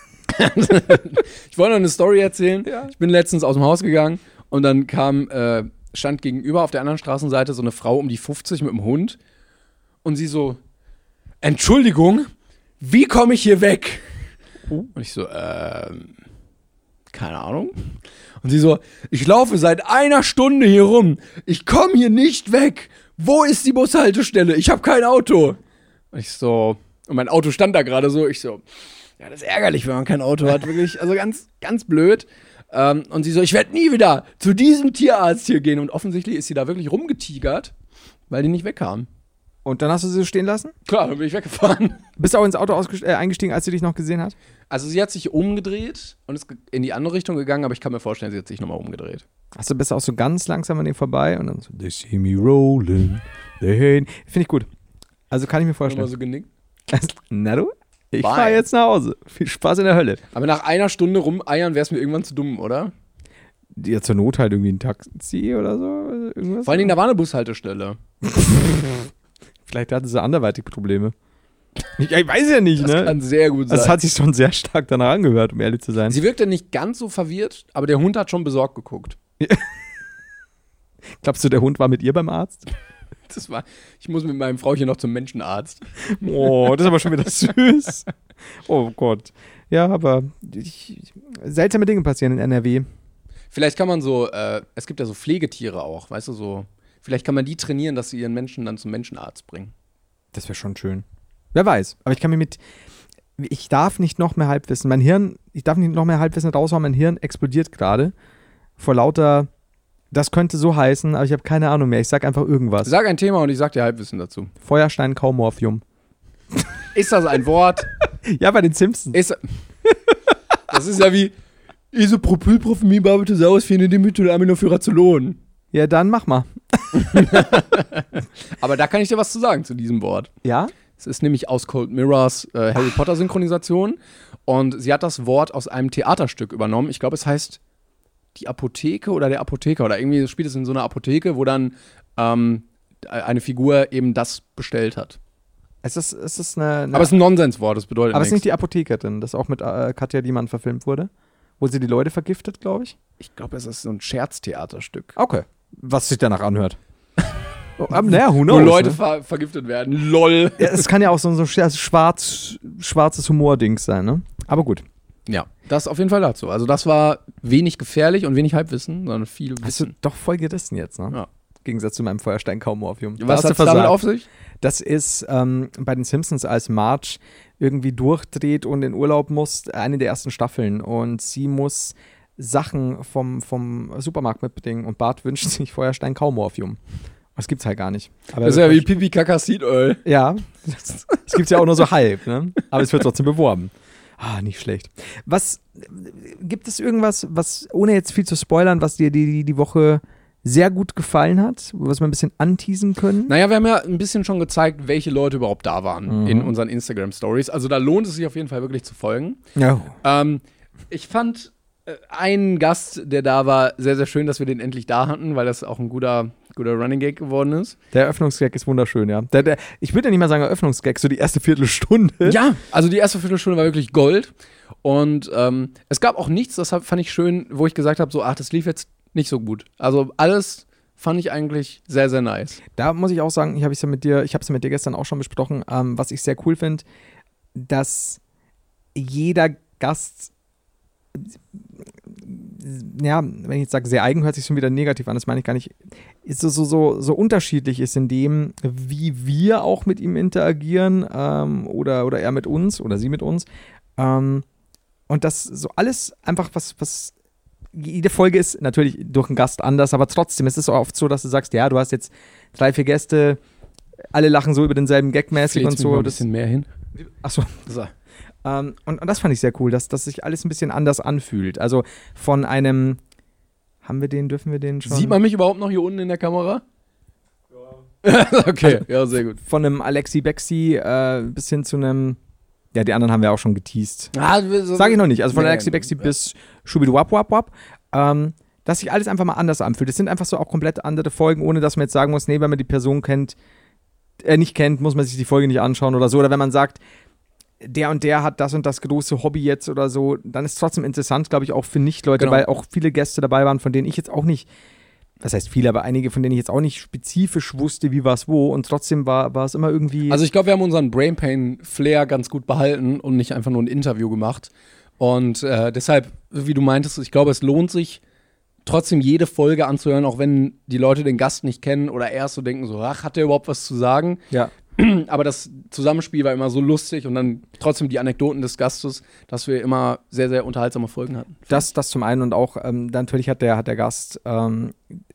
Ich wollte noch eine Story erzählen. Ich bin letztens aus dem Haus gegangen und dann kam, äh, stand gegenüber auf der anderen Straßenseite so eine Frau um die fünfzig mit dem Hund und sie so, Entschuldigung, wie komme ich hier weg? Und ich so, ähm, keine Ahnung. Und sie so, ich laufe seit einer Stunde hier rum. Ich komme hier nicht weg. Wo ist die Bushaltestelle? Ich habe kein Auto. Und ich so, und mein Auto stand da gerade so. Ich so, ja, das ist ärgerlich, wenn man kein Auto hat, wirklich. Also ganz, ganz blöd. Ähm, und sie so, ich werde nie wieder zu diesem Tierarzt hier gehen. Und offensichtlich ist sie da wirklich rumgetigert, weil die nicht wegkam. Und dann hast du sie so stehen lassen? Klar, dann bin ich weggefahren. Bist du auch ins Auto ausgest- äh, eingestiegen, als sie dich noch gesehen hat? Also sie hat sich umgedreht und ist ge- in die andere Richtung gegangen, aber ich kann mir vorstellen, sie hat sich nochmal umgedreht. Hast du bist auch so ganz langsam an dem vorbei und dann so, they see me rolling, they hate. Finde ich gut. Also kann ich mir Nochmal vorstellen. so genickt. Na du? Ich Bye. fahre jetzt nach Hause. Viel Spaß in der Hölle. Aber nach einer Stunde rumeiern wäre es mir irgendwann zu dumm, oder? Ja, zur Not halt irgendwie ein Taxi oder so. Irgendwas. Vor allen Dingen, da war eine Bushaltestelle. Vielleicht hatte sie anderweitig Probleme. Ich, ich weiß ja nicht, Das ne? kann sehr gut sein. Das hat sich schon sehr stark danach angehört, um ehrlich zu sein. Sie wirkte nicht ganz so verwirrt, aber der Hund hat schon besorgt geguckt. Glaubst du, der Hund war mit ihr beim Arzt? Das war, ich muss mit meinem Frauchen noch zum Menschenarzt. Oh, das ist aber schon wieder süß. Oh Gott. Ja, aber ich, seltsame Dinge passieren in N R W. Vielleicht kann man so, äh, es gibt ja so Pflegetiere auch, weißt du, so. Vielleicht kann man die trainieren, dass sie ihren Menschen dann zum Menschenarzt bringen. Das wäre schon schön. Wer weiß. Aber ich kann mir mit. Ich darf nicht noch mehr Halbwissen. Mein Hirn, ich darf nicht noch mehr Halbwissen raushauen. Mein Hirn explodiert gerade. Vor lauter. Das könnte so heißen, aber ich habe keine Ahnung mehr. Ich sag einfach irgendwas. Sag ein Thema und ich sag dir Halbwissen dazu. Feuerstein Kaumorphium. Ist das ein Wort? Ja, bei den Simpsons. Ist, das ist ja wie Isopropylprofamidbarbetasaurus Phenidimethylaminorpyrazolon. Ja, dann mach mal. Aber da kann ich dir was zu sagen zu diesem Wort. Ja? Es ist nämlich aus Cold Mirrors äh, Harry Potter Synchronisation und sie hat das Wort aus einem Theaterstück übernommen. Ich glaube, es heißt die Apotheke oder der Apotheker oder irgendwie spielt es in so einer Apotheke, wo dann ähm, eine Figur eben das bestellt hat. Es ist, es ist eine. eine Aber es ist ein Nonsenswort, das bedeutet aber es ist nicht nichts. die Apothekerin, das auch mit äh, Katja Diemann verfilmt wurde. Wo sie die Leute vergiftet, glaube ich. Ich glaube, es ist so ein Scherztheaterstück. Okay. Was sich danach anhört. Oh, aber naja, who Wo knows, Leute ne? ver vergiftet werden. Lol. Ja, es kann ja auch so ein so schwarz, schwarzes Humor-Dings sein, ne? Aber gut. Ja, das auf jeden Fall dazu. Also das war wenig gefährlich und wenig Halbwissen, sondern viel Hast du Wissen. doch voll gerissen jetzt, ne? Ja. Im Gegensatz zu meinem Feuerstein-Kaumorphium. Was hat hat es damit auf sich? Das ist ähm, bei den Simpsons, als Marge irgendwie durchdreht und in Urlaub muss, eine der ersten Staffeln. Und sie muss Sachen vom, vom Supermarkt mitbringen und Bart wünscht sich Feuerstein-Kaumorphium. Das gibt's halt gar nicht. Aber Das ist ja wie Pipi Kaka Seed Oil. Ja, das, das gibt's ja auch nur so halb, ne? Aber es wird trotzdem beworben. Ah, nicht schlecht. Was, gibt es irgendwas, was, ohne jetzt viel zu spoilern, was dir die, die, die Woche sehr gut gefallen hat, was wir ein bisschen anteasen können? Naja, wir haben ja ein bisschen schon gezeigt, welche Leute überhaupt da waren Mhm. in unseren Instagram-Stories. Also da lohnt es sich auf jeden Fall wirklich zu folgen. Ja. Ähm, ich fand ein Gast, der da war, sehr, sehr schön, dass wir den endlich da hatten, weil das auch ein guter, guter Running Gag geworden ist. Der Eröffnungsgag ist wunderschön, ja. Der, der, ich würde ja nicht mal sagen Eröffnungsgag, so die erste Viertelstunde. Ja, also die erste Viertelstunde war wirklich Gold. Und ähm, es gab auch nichts, das fand ich schön, wo ich gesagt habe, so, ach, das lief jetzt nicht so gut. Also alles fand ich eigentlich sehr, sehr nice. Da muss ich auch sagen, ich habe es ja mit dir, ich habe es ja mit dir gestern auch schon besprochen, ähm, was ich sehr cool finde, dass jeder Gast, ja, wenn ich jetzt sage, sehr eigen, hört sich schon wieder negativ an, das meine ich gar nicht, ist so, so, so, so unterschiedlich ist in dem, wie wir auch mit ihm interagieren ähm, oder, oder er mit uns oder sie mit uns. Ähm, und das so alles einfach, was, was jede Folge ist natürlich durch einen Gast anders, aber trotzdem, es ist auch oft so, dass du sagst, ja, du hast jetzt drei, vier Gäste, alle lachen so über denselben Gag mäßig und so. Ein bisschen mehr hin. Achso. So. Ähm, und, und das fand ich sehr cool, dass, dass sich alles ein bisschen anders anfühlt. Also von einem, haben wir den, dürfen wir den schon? Sieht man mich überhaupt noch hier unten in der Kamera? Ja. Okay, also, ja, sehr gut. Von einem Alexi Bexi äh, bis hin zu einem, ja, die anderen haben wir auch schon geteased. Ah, so Sag ich noch nicht. Also von nee, Alexi Bexi ja. bis Schubiduwap Wap Wap. Ähm, dass sich alles einfach mal anders anfühlt. Es sind einfach so auch komplett andere Folgen, ohne dass man jetzt sagen muss, nee, wenn man die Person kennt, äh, nicht kennt, muss man sich die Folge nicht anschauen oder so. Oder wenn man sagt, der und der hat das und das große Hobby jetzt oder so, dann ist es trotzdem interessant, glaube ich, auch für Nicht-Leute, genau. weil auch viele Gäste dabei waren, von denen ich jetzt auch nicht, was heißt viele, aber einige, von denen ich jetzt auch nicht spezifisch wusste, wie was wo, und trotzdem war, war es immer irgendwie. Also ich glaube, wir haben unseren Brain Pain Flair ganz gut behalten und nicht einfach nur ein Interview gemacht. Und äh, deshalb, wie du meintest, ich glaube, es lohnt sich trotzdem jede Folge anzuhören, auch wenn die Leute den Gast nicht kennen oder erst so denken, so, ach, hat der überhaupt was zu sagen? Ja. Aber das Zusammenspiel war immer so lustig und dann trotzdem die Anekdoten des Gastes, dass wir immer sehr, sehr unterhaltsame Folgen hatten. Das, das zum einen und auch, ähm, natürlich hat der, hat der Gast ähm,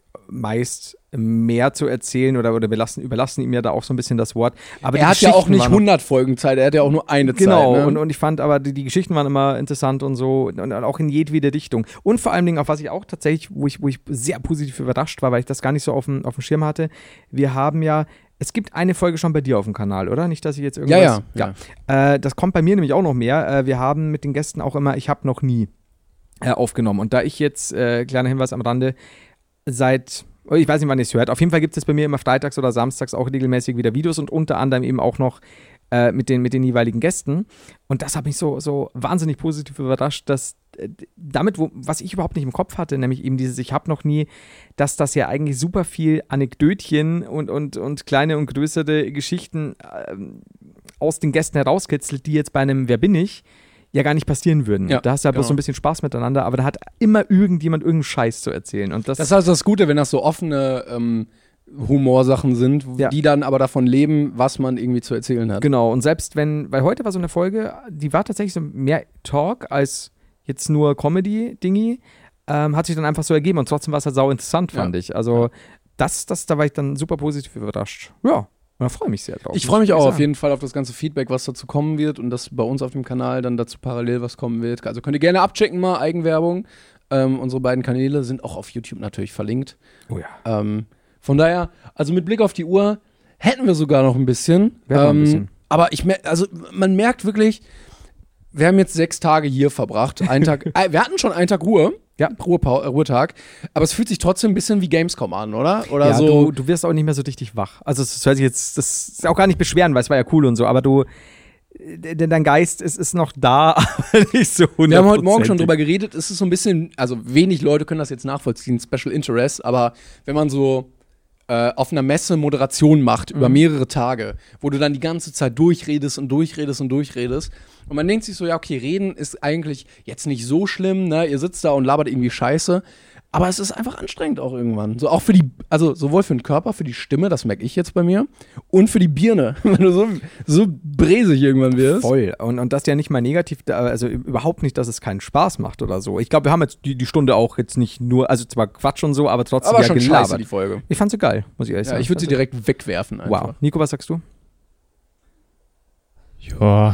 meist mehr zu erzählen oder, oder wir lassen, überlassen ihm ja da auch so ein bisschen das Wort. Aber er hat ja auch nicht hundert Folgen Zeit, er hat ja auch nur eine genau, Zeit. Genau, ne? und, und ich fand aber, die, die Geschichten waren immer interessant und so und, und auch in jedwede Richtung. Und vor allen Dingen, auf was ich auch tatsächlich, wo ich, wo ich sehr positiv überrascht war, weil ich das gar nicht so auf dem, auf dem Schirm hatte, wir haben ja, es gibt eine Folge schon bei dir auf dem Kanal, oder? Nicht, dass ich jetzt irgendwas... Ja, ja. ja. Äh, das kommt bei mir nämlich auch noch mehr. Äh, wir haben mit den Gästen auch immer, ich habe noch nie äh, aufgenommen. Und da ich jetzt, äh, kleiner Hinweis am Rande, seit... Ich weiß nicht, wann ihr es hört. Auf jeden Fall gibt es bei mir immer freitags oder samstags auch regelmäßig wieder Videos und unter anderem eben auch noch äh, mit, den, mit den jeweiligen Gästen. Und das hat mich so, so wahnsinnig positiv überrascht, dass äh, damit, wo, was ich überhaupt nicht im Kopf hatte, nämlich eben dieses, ich habe noch nie, dass das ja eigentlich super viel Anekdötchen und, und, und kleine und größere Geschichten äh, aus den Gästen herauskitzelt, die jetzt bei einem Wer bin ich ja gar nicht passieren würden. Ja, da hast du ja genau. bloß so ein bisschen Spaß miteinander, aber da hat immer irgendjemand irgendeinen Scheiß zu erzählen. Und das, das ist also das Gute, wenn das so offene ähm, Humorsachen sind, ja. die dann aber davon leben, was man irgendwie zu erzählen hat. Genau, und selbst wenn, weil heute war so eine Folge, die war tatsächlich so mehr Talk als jetzt nur Comedy-Dingi, ähm, hat sich dann einfach so ergeben und trotzdem war es halt sau interessant, fand ja. ich. Also das, das, da war ich dann super positiv überrascht. Ja. Und da freue ich mich sehr drauf. Ich freue mich auch auf jeden Fall auf das ganze Feedback, was dazu kommen wird und dass bei uns auf dem Kanal dann dazu parallel was kommen wird. Also könnt ihr gerne abchecken mal, Eigenwerbung. Ähm, unsere beiden Kanäle sind auch auf YouTube natürlich verlinkt. Oh ja. Ähm, von daher, also mit Blick auf die Uhr hätten wir sogar noch ein bisschen. Wir haben noch ein Ähm, bisschen. Aber ich mer- also man merkt wirklich, wir haben jetzt sechs Tage hier verbracht. Einen Tag, äh, wir hatten schon einen Tag Ruhe. Ja, Ruhepau- äh, Ruhetag. Aber es fühlt sich trotzdem ein bisschen wie Gamescom an, oder? Oder ja, so. du, du wirst auch nicht mehr so richtig wach. Also das hört sich jetzt, das ist auch gar nicht beschweren, weil es war ja cool und so, aber du, denn dein Geist ist, ist noch da, aber nicht so hundertprozentig. Wir haben heute Morgen schon drüber geredet, es ist so ein bisschen, also wenig Leute können das jetzt nachvollziehen, Special Interest, aber wenn man so äh, auf einer Messe Moderation macht, mhm. über mehrere Tage, wo du dann die ganze Zeit durchredest und durchredest und durchredest und man denkt sich so, ja okay, reden ist eigentlich jetzt nicht so schlimm, ne, ihr sitzt da und labert irgendwie Scheiße, aber es ist einfach anstrengend auch irgendwann. So auch für die, also sowohl für den Körper, für die Stimme, das merke ich jetzt bei mir, und für die Birne, wenn du so, so bresig irgendwann wirst. Voll. Und, und das ja nicht mal negativ, also überhaupt nicht, dass es keinen Spaß macht oder so. Ich glaube, wir haben jetzt die, die Stunde auch jetzt nicht nur, also zwar Quatsch und so, aber trotzdem aber ja schon gelabert. scheiße, die Folge. Ich fand sie geil, muss ich ehrlich Ja, sagen. ich würde sie also, direkt wegwerfen einfach. Wow. Nico, was sagst du? Ja.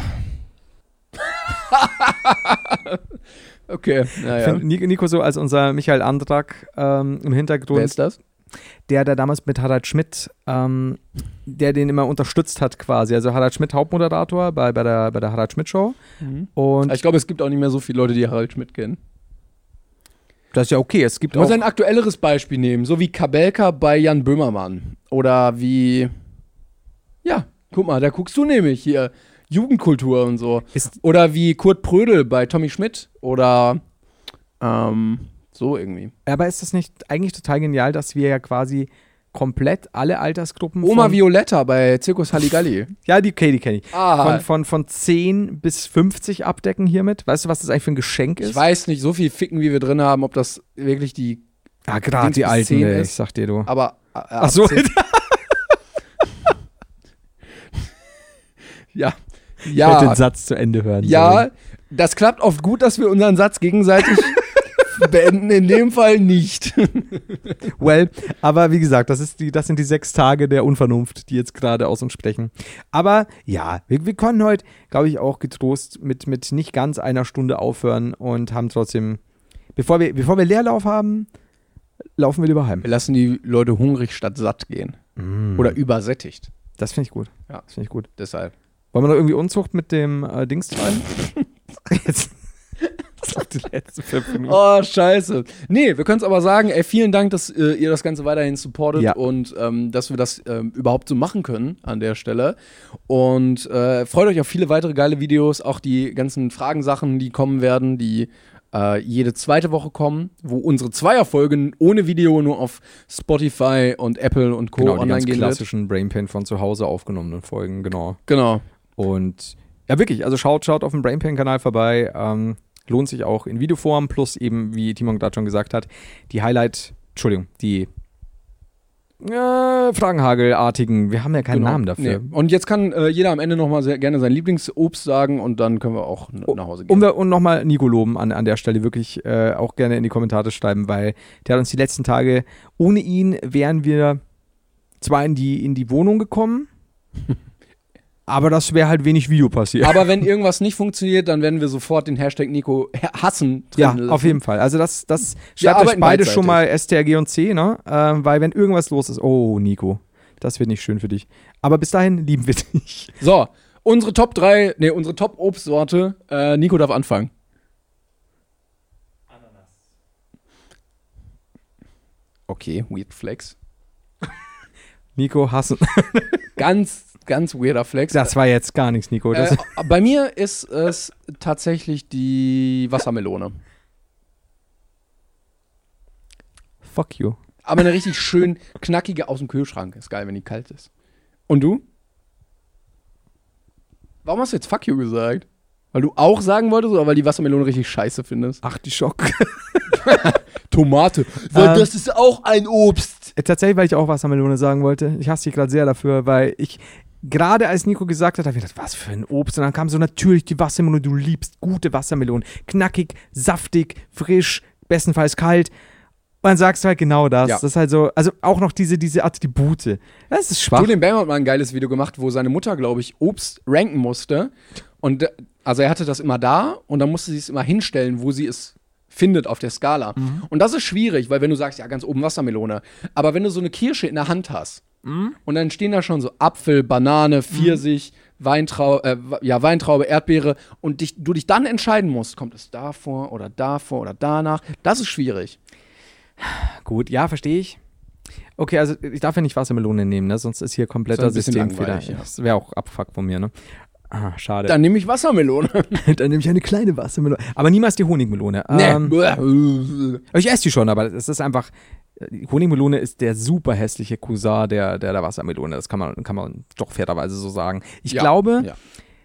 Okay, naja. Ich finde Nico so als unser Michael Andrak ähm, im Hintergrund. Wer ist das? Der, der damals mit Harald Schmidt, ähm, der den immer unterstützt hat quasi. Also Harald Schmidt, Hauptmoderator bei, bei, der, bei der Harald Schmidt Show. Mhm. Und Ich glaube, es gibt auch nicht mehr so viele Leute, die Harald Schmidt kennen. Das ist ja okay. Es gibt Du musst auch ein aktuelleres Beispiel nehmen, so wie Kabelka bei Jan Böhmermann. Oder wie, ja, guck mal, da guckst du nämlich hier, Jugendkultur und so. Ist- Oder wie Kurt Prödel bei Tommy Schmidt. Oder, ähm, so irgendwie. Aber ist das nicht eigentlich total genial, dass wir ja quasi komplett alle Altersgruppen Oma von, Violetta bei Zirkus Halligalli. ja, die, okay, die kenne ich. Ah, Von, von, von zehn bis fünfzig abdecken hiermit. Weißt du, was das eigentlich für ein Geschenk ist? ich weiß nicht, so viel Ficken, wie wir drin haben, ob das wirklich die, Ah, gerade die bis Alten, zehn ey, ist. ich sag dir, du. aber, äh, Ach so, ja. ich Ja, wollte den Satz zu Ende hören. ja, sorry. das klappt oft gut, dass wir unseren Satz gegenseitig beenden, in dem Fall nicht. Well, aber wie gesagt, das, ist die, das sind die sechs Tage der Unvernunft, die jetzt gerade aus uns sprechen. Aber ja, wir, wir können heute, glaube ich, auch getrost mit, mit nicht ganz einer Stunde aufhören und haben trotzdem, bevor wir, bevor wir Leerlauf haben, laufen wir lieber heim. Wir lassen die Leute hungrig statt satt gehen. Oder übersättigt. Das finde ich gut. Ja. Das finde ich gut. Deshalb. Wollen wir noch irgendwie Unzucht mit dem äh, Dings treiben? Jetzt. Das war die letzte fünf Minuten. Oh, scheiße. Nee, wir können es aber sagen, ey, vielen Dank, dass äh, ihr das Ganze weiterhin supportet Ja. und ähm, dass wir das ähm, überhaupt so machen können an der Stelle. Und äh, freut euch auf viele weitere geile Videos, auch die ganzen Fragensachen, die kommen werden, die äh, jede zweite Woche kommen, wo unsere Zweierfolgen ohne Video nur auf Spotify und Apple und Co. Genau, die online ganz gehen wird. klassischen Brainpain von zu Hause aufgenommenen Folgen, genau. Genau. Und ja, wirklich, also schaut, schaut auf dem Brainpain-Kanal vorbei. Ähm, lohnt sich auch in Videoform, plus eben, wie Timon gerade schon gesagt hat, die Highlight, Entschuldigung, die äh, Fragenhagelartigen, wir haben ja keinen Genau. Namen dafür. Nee. Und jetzt kann äh, jeder am Ende nochmal sehr gerne sein Lieblingsobst sagen und dann können wir auch n- nach Hause gehen. Und, wir- und nochmal Nico loben an, an der Stelle, wirklich äh, auch gerne in die Kommentare schreiben, weil der hat uns die letzten Tage, ohne ihn wären wir zwar in die, in die Wohnung gekommen, aber das wäre halt wenig Video passiert. Aber wenn irgendwas nicht funktioniert, dann werden wir sofort den Hashtag Nico ha- hassen drin Ja, lassen. auf jeden Fall. Also das, das Wir schreibt euch arbeiten beide beidseitig. schon mal S T R G und C, ne? Ähm, weil wenn irgendwas los ist, oh Nico, das wird nicht schön für dich. Aber bis dahin lieben wir dich. So, unsere Top drei, nee, unsere Top-Obstsorte. Äh, Nico darf anfangen. Ananas. Okay, Weird Flex. Nico hassen. Ganz, ganz weirder Flex. Das war jetzt gar nichts, Nico. Das, äh, bei mir ist es tatsächlich die Wassermelone. fuck you. Aber eine richtig schön knackige aus dem Kühlschrank. Ist geil, wenn die kalt ist. Und du? Warum hast du jetzt fuck you gesagt? Weil du auch sagen wolltest oder weil die Wassermelone richtig scheiße findest? Ach, die Schock. Tomate. Weil das ist auch ein Obst. Äh, Tatsächlich, weil ich auch Wassermelone sagen wollte. Ich hasse dich gerade sehr dafür, weil ich gerade als Nico gesagt hat, habe ich gedacht, was für ein Obst. Und dann kam so natürlich die Wassermelone, du liebst gute Wassermelonen. Knackig, saftig, frisch, bestenfalls kalt. Und dann sagst du halt genau das. Ja. Das ist halt so, also auch noch diese, diese Attribute. Das ist schwach. Julian Bam hat mal ein geiles Video gemacht, wo seine Mutter, glaube ich, Obst ranken musste. Und äh, also er hatte das immer da und dann musste sie es immer hinstellen, wo sie es findet auf der Skala. Mhm. Und das ist schwierig, weil wenn du sagst, ja, ganz oben Wassermelone, aber wenn du so eine Kirsche in der Hand hast Mhm. und dann stehen da schon so Apfel, Banane, Pfirsich, Weintrau äh, ja, Weintraube, Erdbeere und dich, du dich dann entscheiden musst, kommt es davor oder davor oder danach, das ist schwierig. Gut, ja, verstehe ich. Okay, also ich darf ja nicht Wassermelone nehmen, ne? Sonst ist hier kompletter Das ist ein bisschen Systemfehler. langweilig, ja. Das wäre auch Abfuck von mir, ne? Ah, schade. Dann nehme ich Wassermelone. Dann nehme ich eine kleine Wassermelone. Aber niemals die Honigmelone. Nee. Ähm, ich esse die schon, aber es ist einfach. Die Honigmelone ist der super hässliche Cousin der, der, der Wassermelone. Das kann man, kann man doch fairerweise so sagen. Ich Ja, glaube, ja.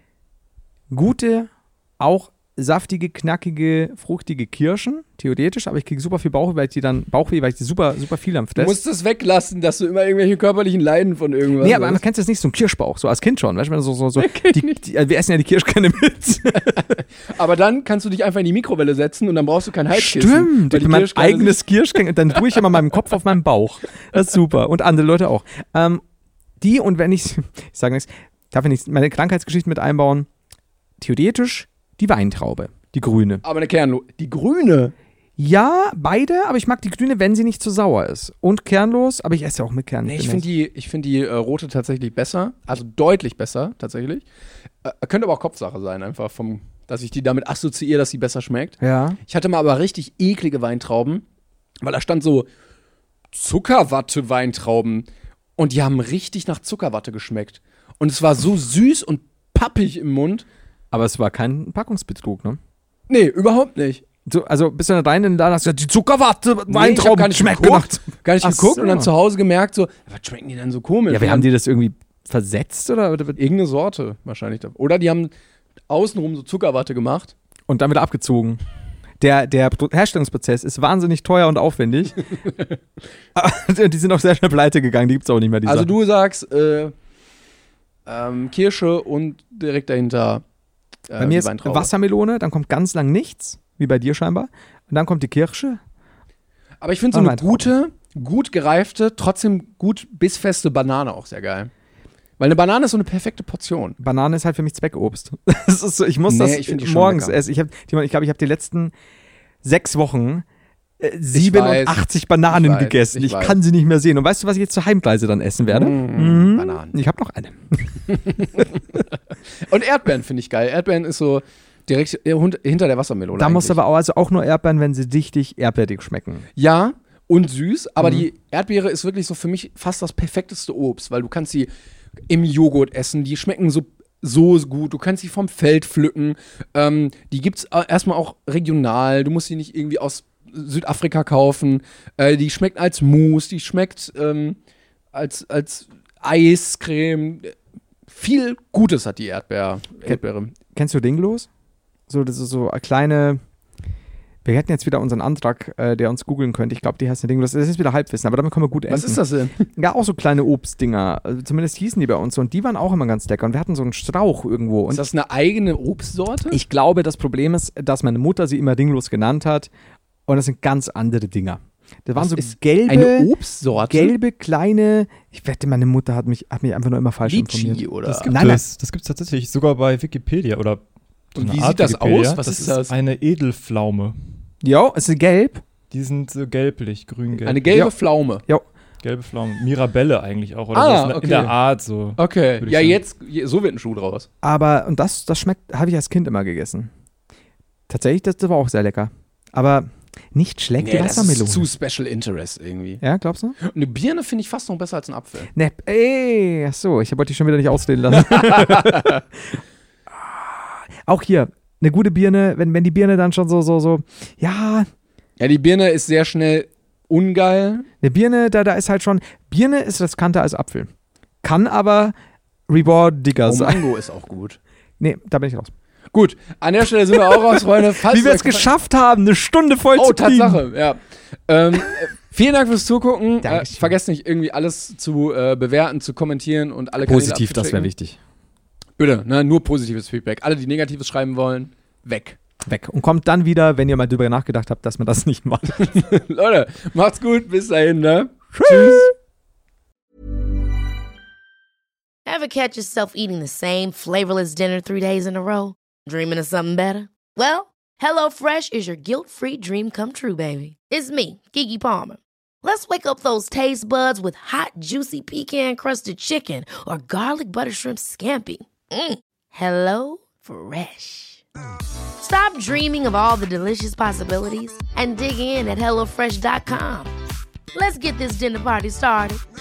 gute, auch saftige, knackige, fruchtige Kirschen, theoretisch, aber ich kriege super viel Bauchweh, weil ich die dann, Bauchweh, weil ich die super, super viel am Du Fress. musst es weglassen, dass du immer irgendwelche körperlichen Leiden von irgendwas Nee, aber man hast. kennt das nicht, so ein Kirschbauch, so als Kind schon, weißt du, wenn du so, so, so kenn ich die, die, wir essen ja die Kirschkerne mit. Aber dann kannst du dich einfach in die Mikrowelle setzen und dann brauchst du kein Heizkissen. Stimmt, weil die mein Kirschkerne eigenes Kirschkerne, dann tue ich immer meinen Kopf auf meinen Bauch. Das ist super. Und andere Leute auch. Ähm, die, und wenn ich, ich sage nichts, darf ich nicht meine Krankheitsgeschichte mit einbauen, theoretisch die Weintraube, die grüne. sind- Aber eine Kernlo. Die grüne. Ja, beide, aber ich mag die grüne, wenn sie nicht zu sauer ist. Und kernlos, aber ich esse auch mit Kern. Nee, ich finde die, ich find die äh, rote tatsächlich besser. Also deutlich besser, tatsächlich. Äh, könnte aber auch Kopfsache sein, einfach vom, dass ich die damit assoziiere, dass sie besser schmeckt. Ja. Ich hatte mal aber richtig eklige Weintrauben, weil da stand so Zuckerwatte-Weintrauben und die haben richtig nach Zuckerwatte geschmeckt. Und es war so süß und pappig im Mund. Aber es war kein Packungsbetrug, ne? Nee, überhaupt nicht. So, also bist du da rein in den Laden, hast du gesagt, die Zuckerwatte, Nee, ich hab Weintrauben gar nicht schmecken geguckt. nach. Gar nicht Ach geguckt so. und dann zu Hause gemerkt, so, was schmecken die denn so komisch? Ja, wir haben die das irgendwie versetzt oder? oder irgendeine Sorte wahrscheinlich. Oder die haben außenrum so Zuckerwatte gemacht. und dann wieder abgezogen. Der, der Herstellungsprozess ist wahnsinnig teuer und aufwendig. Die sind auch sehr schnell pleite gegangen, die gibt es auch nicht mehr. Die Also Sachen. du sagst äh, ähm, Kirsche und direkt dahinter äh, Bei mir die ist Weintraube. Wassermelone, dann kommt ganz lang nichts, wie bei dir scheinbar. Und dann kommt die Kirsche. Aber ich finde so Ah, eine Weintraube. gute, gut gereifte, trotzdem gut bissfeste Banane auch sehr geil. Weil eine Banane ist so eine perfekte Portion. Banane ist halt für mich Zweckobst. Das ist so, ich muss Nee, das ich find die schon morgens lecker. essen. Ich, hab, ich glaube, ich habe die letzten sechs Wochen äh, siebenundachtzig weiß. Bananen Ich weiß, gegessen. ich Ich, weiß. kann sie nicht mehr sehen. Und weißt du, was ich jetzt zur Heimreise dann essen werde? Mm, Mhm. Bananen. Ich habe noch eine. Und Erdbeeren finde ich geil. Erdbeeren ist so direkt hinter der Wassermelone. Da musst du eigentlich. aber auch, also auch nur Erdbeeren, wenn sie richtig erdbeerig schmecken. Ja, und süß, aber Mhm. die Erdbeere ist wirklich so für mich fast das perfekteste Obst, weil du kannst sie im Joghurt essen, die schmecken so, so gut, du kannst sie vom Feld pflücken, ähm, die gibt's äh, erstmal auch regional, du musst sie nicht irgendwie aus Südafrika kaufen, äh, die schmeckt als Mousse, die schmeckt ähm, als, als Eiscreme, viel Gutes hat die Erdbeer, Erdbeere. Kennst du Dinglos? So, das ist so eine kleine. Wir hätten jetzt wieder unseren Antrag, äh, der uns googeln könnte. Ich glaube, die heißt Dinglos. Das ist wieder Halbwissen, aber damit können wir gut essen. Was ist das denn? Ja, auch so kleine Obstdinger. Also zumindest hießen die bei uns so. Und die waren auch immer ganz lecker. Und wir hatten so einen Strauch irgendwo. Und Ist das eine eigene Obstsorte? ich glaube, das Problem ist, dass meine Mutter sie immer Dinglos genannt hat. Und das sind ganz andere Dinger. Das waren Was so ist gelbe, eine Obstsorte? gelbe, kleine. Ich wette, meine Mutter hat mich, hat mich einfach nur immer falsch Litchi informiert. oder? Das gibt Nein, nein. es. Das gibt es tatsächlich sogar bei Wikipedia oder so Und eine wie Art sieht das Wikipedia. aus? Was das ist das? Eine Edelpflaume. Ja, es ist gelb. Die sind so gelblich, grün-gelb. Eine gelbe Ja. Pflaume. gelbe Pflaume. Mirabelle eigentlich auch. Oder Ah, so in, okay. in der Art so. Okay, Würde ich ja, sagen. jetzt, je- so wird ein Schuh draus. Aber, und das, das schmeckt, habe ich als Kind immer gegessen. Tatsächlich, das, das war auch sehr lecker. Aber nicht schlecht die das Wassermelone. ist zu Special Interest irgendwie. Ja, glaubst du? Und eine Birne finde ich fast noch besser als ein Apfel. Ne, ey, ach so, ich wollte dich schon wieder nicht ausreden lassen. Auch hier, eine gute Birne, wenn, wenn die Birne dann schon so, so, so, ja, Ja, die Birne ist sehr schnell ungeil. eine Birne, da, da ist halt schon, Birne ist riskanter als Apfel. Kann aber rewardiger Oh, sein. Mango ist auch gut. Nee, da bin ich raus. Gut, an der Stelle sind wir auch raus, Freunde. Falls Wie wir euch es gefallen- geschafft haben, eine Stunde voll Oh, zu kriegen. Tatsache, ja. ähm, äh, vielen Dank fürs Zugucken. Äh, Dankeschön. vergesst nicht, irgendwie alles zu äh, bewerten, zu kommentieren und alle Kanäle Positiv, das wäre abzuschicken. wichtig. Bitte, ne, nur positives Feedback. Alle, die Negatives schreiben wollen, weg. Weg. Und kommt dann wieder, wenn ihr mal drüber nachgedacht habt, dass man das nicht macht. Leute, macht's gut, bis dahin, ne? Tschüss. Ever catch yourself eating the same flavorless dinner three days in a row? Dreaming of something better? Well, HelloFresh is your guilt-free dream come true, baby. It's me, Keke Palmer. Let's wake up those taste buds with hot, juicy pecan-crusted chicken or garlic butter shrimp scampi. Mm. Hello Fresh. Stop dreaming of all the delicious possibilities and dig in at HelloFresh dot com. Let's get this dinner party started.